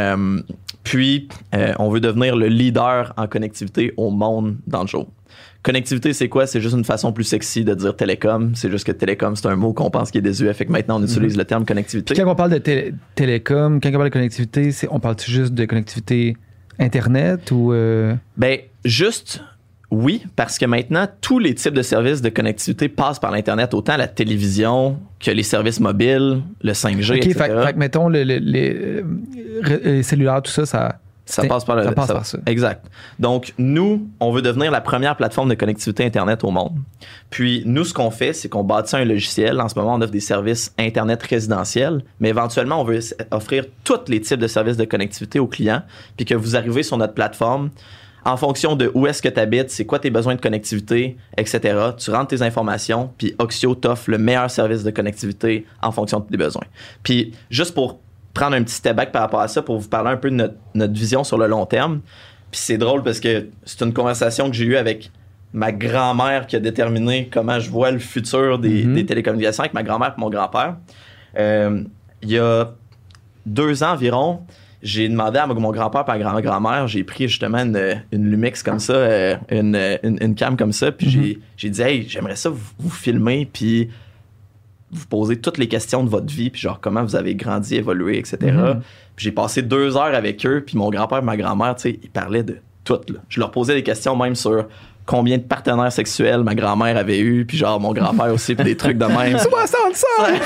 Puis, on veut devenir le leader en connectivité au monde dans le jour. Connectivité, c'est quoi? C'est juste une façon plus sexy de dire télécom. C'est juste que télécom, c'est un mot qu'on pense qui est désuet. Fait que maintenant, on utilise le terme connectivité. Puis quand on parle de télécom, quand on parle de connectivité, on parle-tu juste de connectivité Internet ou... Ben, juste... Oui, parce que maintenant, tous les types de services de connectivité passent par l'Internet, autant la télévision que les services mobiles, le 5G, etc. Fait que mettons, les cellulaires, tout ça, ça passe par ça. Exact. Donc, nous, on veut devenir la première plateforme de connectivité Internet au monde. Puis, nous, ce qu'on fait, c'est qu'on bâtit un logiciel. En ce moment, on offre des services Internet résidentiels, mais éventuellement, on veut offrir tous les types de services de connectivité aux clients, puis que vous arrivez sur notre plateforme, en fonction de où est-ce que tu habites, c'est quoi tes besoins de connectivité, etc. Tu rentres tes informations, puis Oxio t'offre le meilleur service de connectivité en fonction de tes besoins. Puis, juste pour prendre un petit step back par rapport à ça, pour vous parler un peu de notre vision sur le long terme, puis c'est drôle parce que c'est une conversation que j'ai eue avec ma grand-mère qui a déterminé comment je vois le futur des télécommunications avec ma grand-mère et mon grand-père. Il y a 2 ans environ, j'ai demandé à mon grand-père et à ma grand-mère, j'ai pris justement une Lumix comme ça, une cam comme ça, puis j'ai dit « Hey, j'aimerais ça vous filmer, puis vous poser toutes les questions de votre vie, puis genre comment vous avez grandi, évolué, etc. » Puis j'ai passé 2 heures avec eux, puis mon grand-père et ma grand-mère, tu sais, ils parlaient de tout. Là. Je leur posais des questions même sur combien de partenaires sexuels ma grand-mère avait eu, puis genre mon grand-père aussi, puis des trucs de même. 65!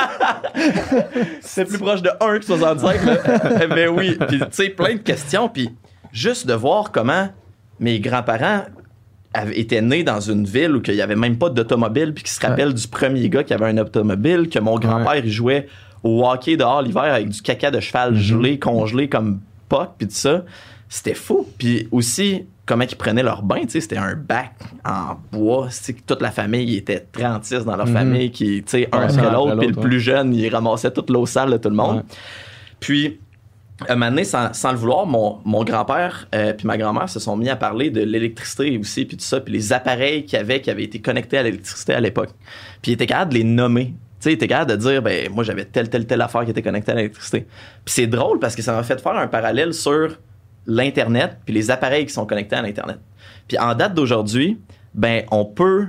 C'est plus proche de 1 que 65. Là. Mais oui, puis tu sais, plein de questions, puis juste de voir comment mes grands-parents étaient nés dans une ville où il n'y avait même pas d'automobile, puis qui se rappellent du premier gars qui avait un automobile, que mon grand-père il jouait au hockey dehors l'hiver avec du caca de cheval gelé, congelé comme Puck, puis tout ça. C'était fou. Puis aussi, comment ils prenaient leur bain, tu sais, c'était un bac en bois. Toute la famille était 36 dans leur famille, qui, tu sais, un après l'autre, puis le plus jeune, il ramassait toute l'eau sale de tout le monde. Puis, un moment donné, sans le vouloir, mon grand-père puis ma grand-mère se sont mis à parler de l'électricité aussi, puis tout ça, puis les appareils qui avaient été connectés à l'électricité à l'époque. Puis ils étaient capables de les nommer. Tu sais, ils étaient capables de dire, ben moi, j'avais telle affaire qui était connectée à l'électricité. Puis c'est drôle parce que ça m'a fait faire un parallèle sur l'Internet puis les appareils qui sont connectés à l'Internet. Puis en date d'aujourd'hui, ben on peut...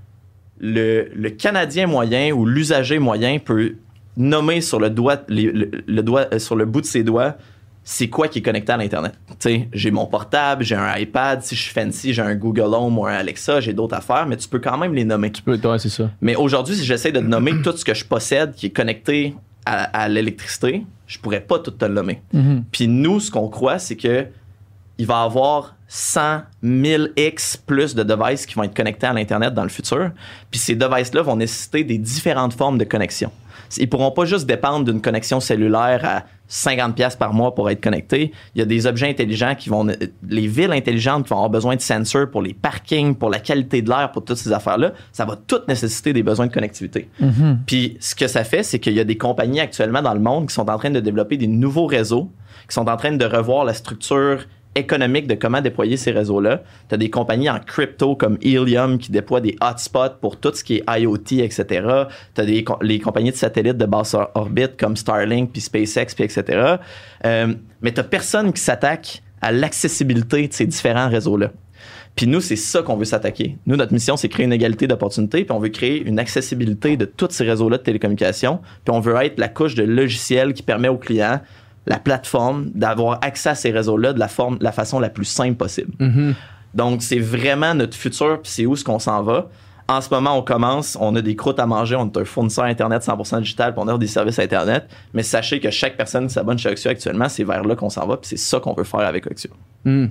Le Canadien moyen ou l'usager moyen peut nommer sur le doigt, sur le bout de ses doigts, c'est quoi qui est connecté à l'Internet. Tu sais, j'ai mon portable, j'ai un iPad, si je suis fancy, j'ai un Google Home ou un Alexa, j'ai d'autres affaires, mais tu peux quand même les nommer. Tu peux, ouais, c'est ça. Mais aujourd'hui, si j'essaie de nommer tout ce que je possède qui est connecté à l'électricité, je pourrais pas tout te le nommer. Puis nous, ce qu'on croit, c'est que il va y avoir 100 000x plus de devices qui vont être connectés à l'Internet dans le futur. Puis ces devices-là vont nécessiter des différentes formes de connexion. Ils pourront pas juste dépendre d'une connexion cellulaire à 50$ par mois pour être connectés. Il y a des objets intelligents les villes intelligentes qui vont avoir besoin de sensors pour les parkings, pour la qualité de l'air, pour toutes ces affaires-là. Ça va tout nécessiter des besoins de connectivité. Puis ce que ça fait, c'est qu'il y a des compagnies actuellement dans le monde qui sont en train de développer des nouveaux réseaux, qui sont en train de revoir la structure économique de comment déployer ces réseaux-là. Tu as des compagnies en crypto comme Helium qui déploient des hotspots pour tout ce qui est IoT, etc. Tu as les compagnies de satellites de basse orbite comme Starlink, puis SpaceX, puis etc. Mais tu n'as personne qui s'attaque à l'accessibilité de ces différents réseaux-là. Puis nous, c'est ça qu'on veut s'attaquer. Nous, notre mission, c'est créer une égalité d'opportunités, puis on veut créer une accessibilité de tous ces réseaux-là de télécommunications, puis on veut être la couche de logiciel qui permet aux clients, la plateforme, d'avoir accès à ces réseaux-là de la façon la plus simple possible. Mm-hmm. Donc, c'est vraiment notre futur, puis c'est où est-ce qu'on s'en va. En ce moment, on commence, on a des croûtes à manger, on est un fournisseur Internet 100% digital, puis on offre des services Internet, mais sachez que chaque personne qui s'abonne chez Oxio actuellement, c'est vers là qu'on s'en va, puis c'est ça qu'on veut faire avec Oxio. Mm.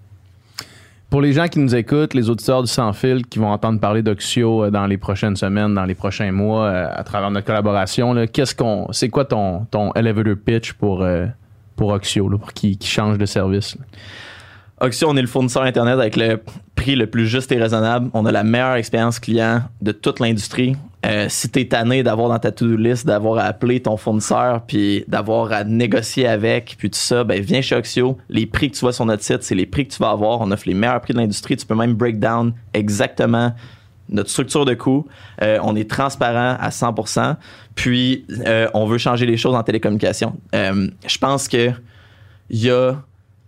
Pour les gens qui nous écoutent, les auditeurs du Sans Fil qui vont entendre parler d'Oxio dans les prochaines semaines, dans les prochains mois, à travers notre collaboration, là, c'est quoi ton elevator pitch pour Oxio, là, pour qui change de service? Là? Oxio, on est le fournisseur Internet avec le prix le plus juste et raisonnable. On a la meilleure expérience client de toute l'industrie. Si t'es tanné d'avoir dans ta to-do list, d'avoir à appeler ton fournisseur, puis d'avoir à négocier avec, puis tout ça, ben viens chez Oxio. Les prix que tu vois sur notre site, c'est les prix que tu vas avoir. On offre les meilleurs prix de l'industrie. Tu peux même break down exactement notre structure de coût. On est transparent à 100%. Puis, on veut changer les choses en télécommunication. Je pense que il y a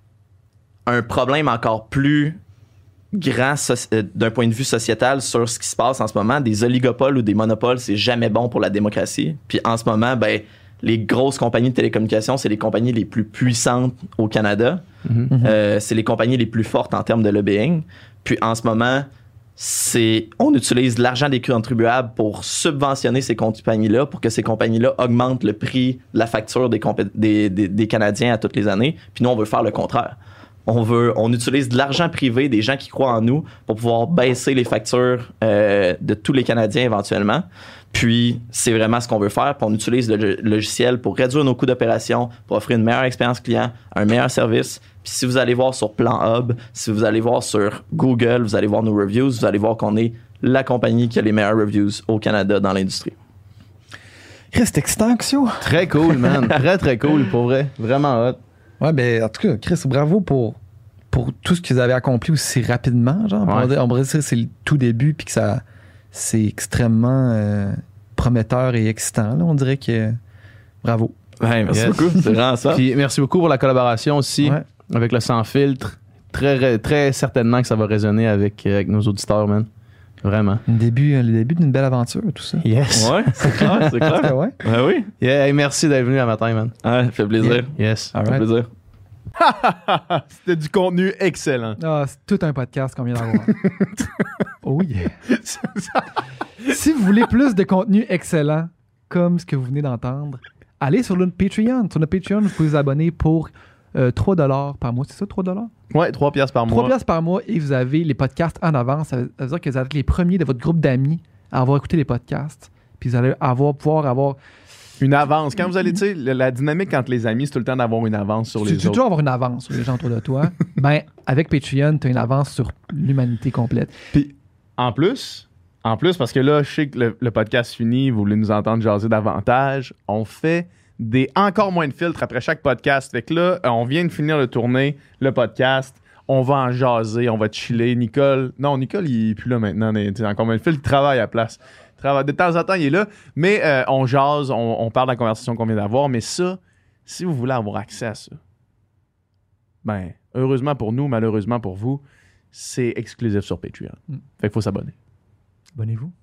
un problème encore plus grand d'un point de vue sociétal sur ce qui se passe en ce moment. Des oligopoles ou des monopoles, c'est jamais bon pour la démocratie. Puis en ce moment, ben, les grosses compagnies de télécommunications, c'est les compagnies les plus puissantes au Canada. Mm-hmm. C'est les compagnies les plus fortes en termes de lobbying. Puis en ce moment, on utilise l'argent des contribuables pour subventionner ces compagnies-là, pour que ces compagnies-là augmentent le prix de la facture des Canadiens à toutes les années. Puis nous, on veut faire le contraire. On utilise de l'argent privé des gens qui croient en nous pour pouvoir baisser les factures de tous les Canadiens éventuellement. Puis, c'est vraiment ce qu'on veut faire. Puis on utilise le logiciel pour réduire nos coûts d'opération, pour offrir une meilleure expérience client, un meilleur service. Puis si vous allez voir sur Plan Hub, si vous allez voir sur Google, vous allez voir nos reviews, vous allez voir qu'on est la compagnie qui a les meilleures reviews au Canada dans l'industrie. Chris, c'est excitant, Oxio. Très cool, man. Très, très cool, pour vrai. Vraiment hot. Ouais, ben, en tout cas, Chris, bravo pour tout ce que vous avez accompli aussi rapidement. Genre, ouais. On pourrait dire que c'est le tout début puis que c'est extrêmement prometteur et excitant. Là. On dirait que bravo. Ouais, merci beaucoup. C'est vraiment ça. Puis merci beaucoup pour la collaboration aussi avec le Sans Filtre. Très, très certainement que ça va résonner avec nos auditeurs, man. Vraiment. Le début d'une belle aventure, tout ça. Yes. Ouais, c'est clair, c'est clair. Ouais. Ben oui. Yeah, hey, merci d'être venu à matin, man. Ouais, ça fait plaisir. Yes. Ça fait plaisir. C'était du contenu excellent. Ah, c'est tout un podcast qu'on vient d'avoir. Oh yeah. Si vous voulez plus de contenu excellent, comme ce que vous venez d'entendre, allez sur notre Patreon. Sur notre Patreon, vous pouvez vous abonner pour $3 par mois. C'est ça, $3? Ouais, 3 piastres par mois. 3 piastres par mois et vous avez les podcasts en avance. Ça veut dire que vous êtes les premiers de votre groupe d'amis à avoir écouté les podcasts. Puis vous allez pouvoir avoir une avance. Quand vous allez, tu sais, la dynamique entre les amis, c'est tout le temps d'avoir une avance sur les autres. Tu veux toujours avoir une avance sur les gens autour de toi. Ben, avec Patreon, tu as une avance sur l'humanité complète. Puis, en plus, parce que là, je sais que le podcast finit, vous voulez nous entendre jaser davantage, on fait encore moins de filtres après chaque podcast. Fait que là, on vient de finir de tourner le podcast. On va en jaser, on va chiller. Nicole, il est plus là maintenant. Encore moins de filtres, il travaille à la place. De temps en temps, il est là. Mais on jase, on parle de la conversation qu'on vient d'avoir. Mais ça, si vous voulez avoir accès à ça, ben, heureusement pour nous, malheureusement pour vous, c'est exclusif sur Patreon. Fait qu'il faut s'abonner. Abonnez-vous.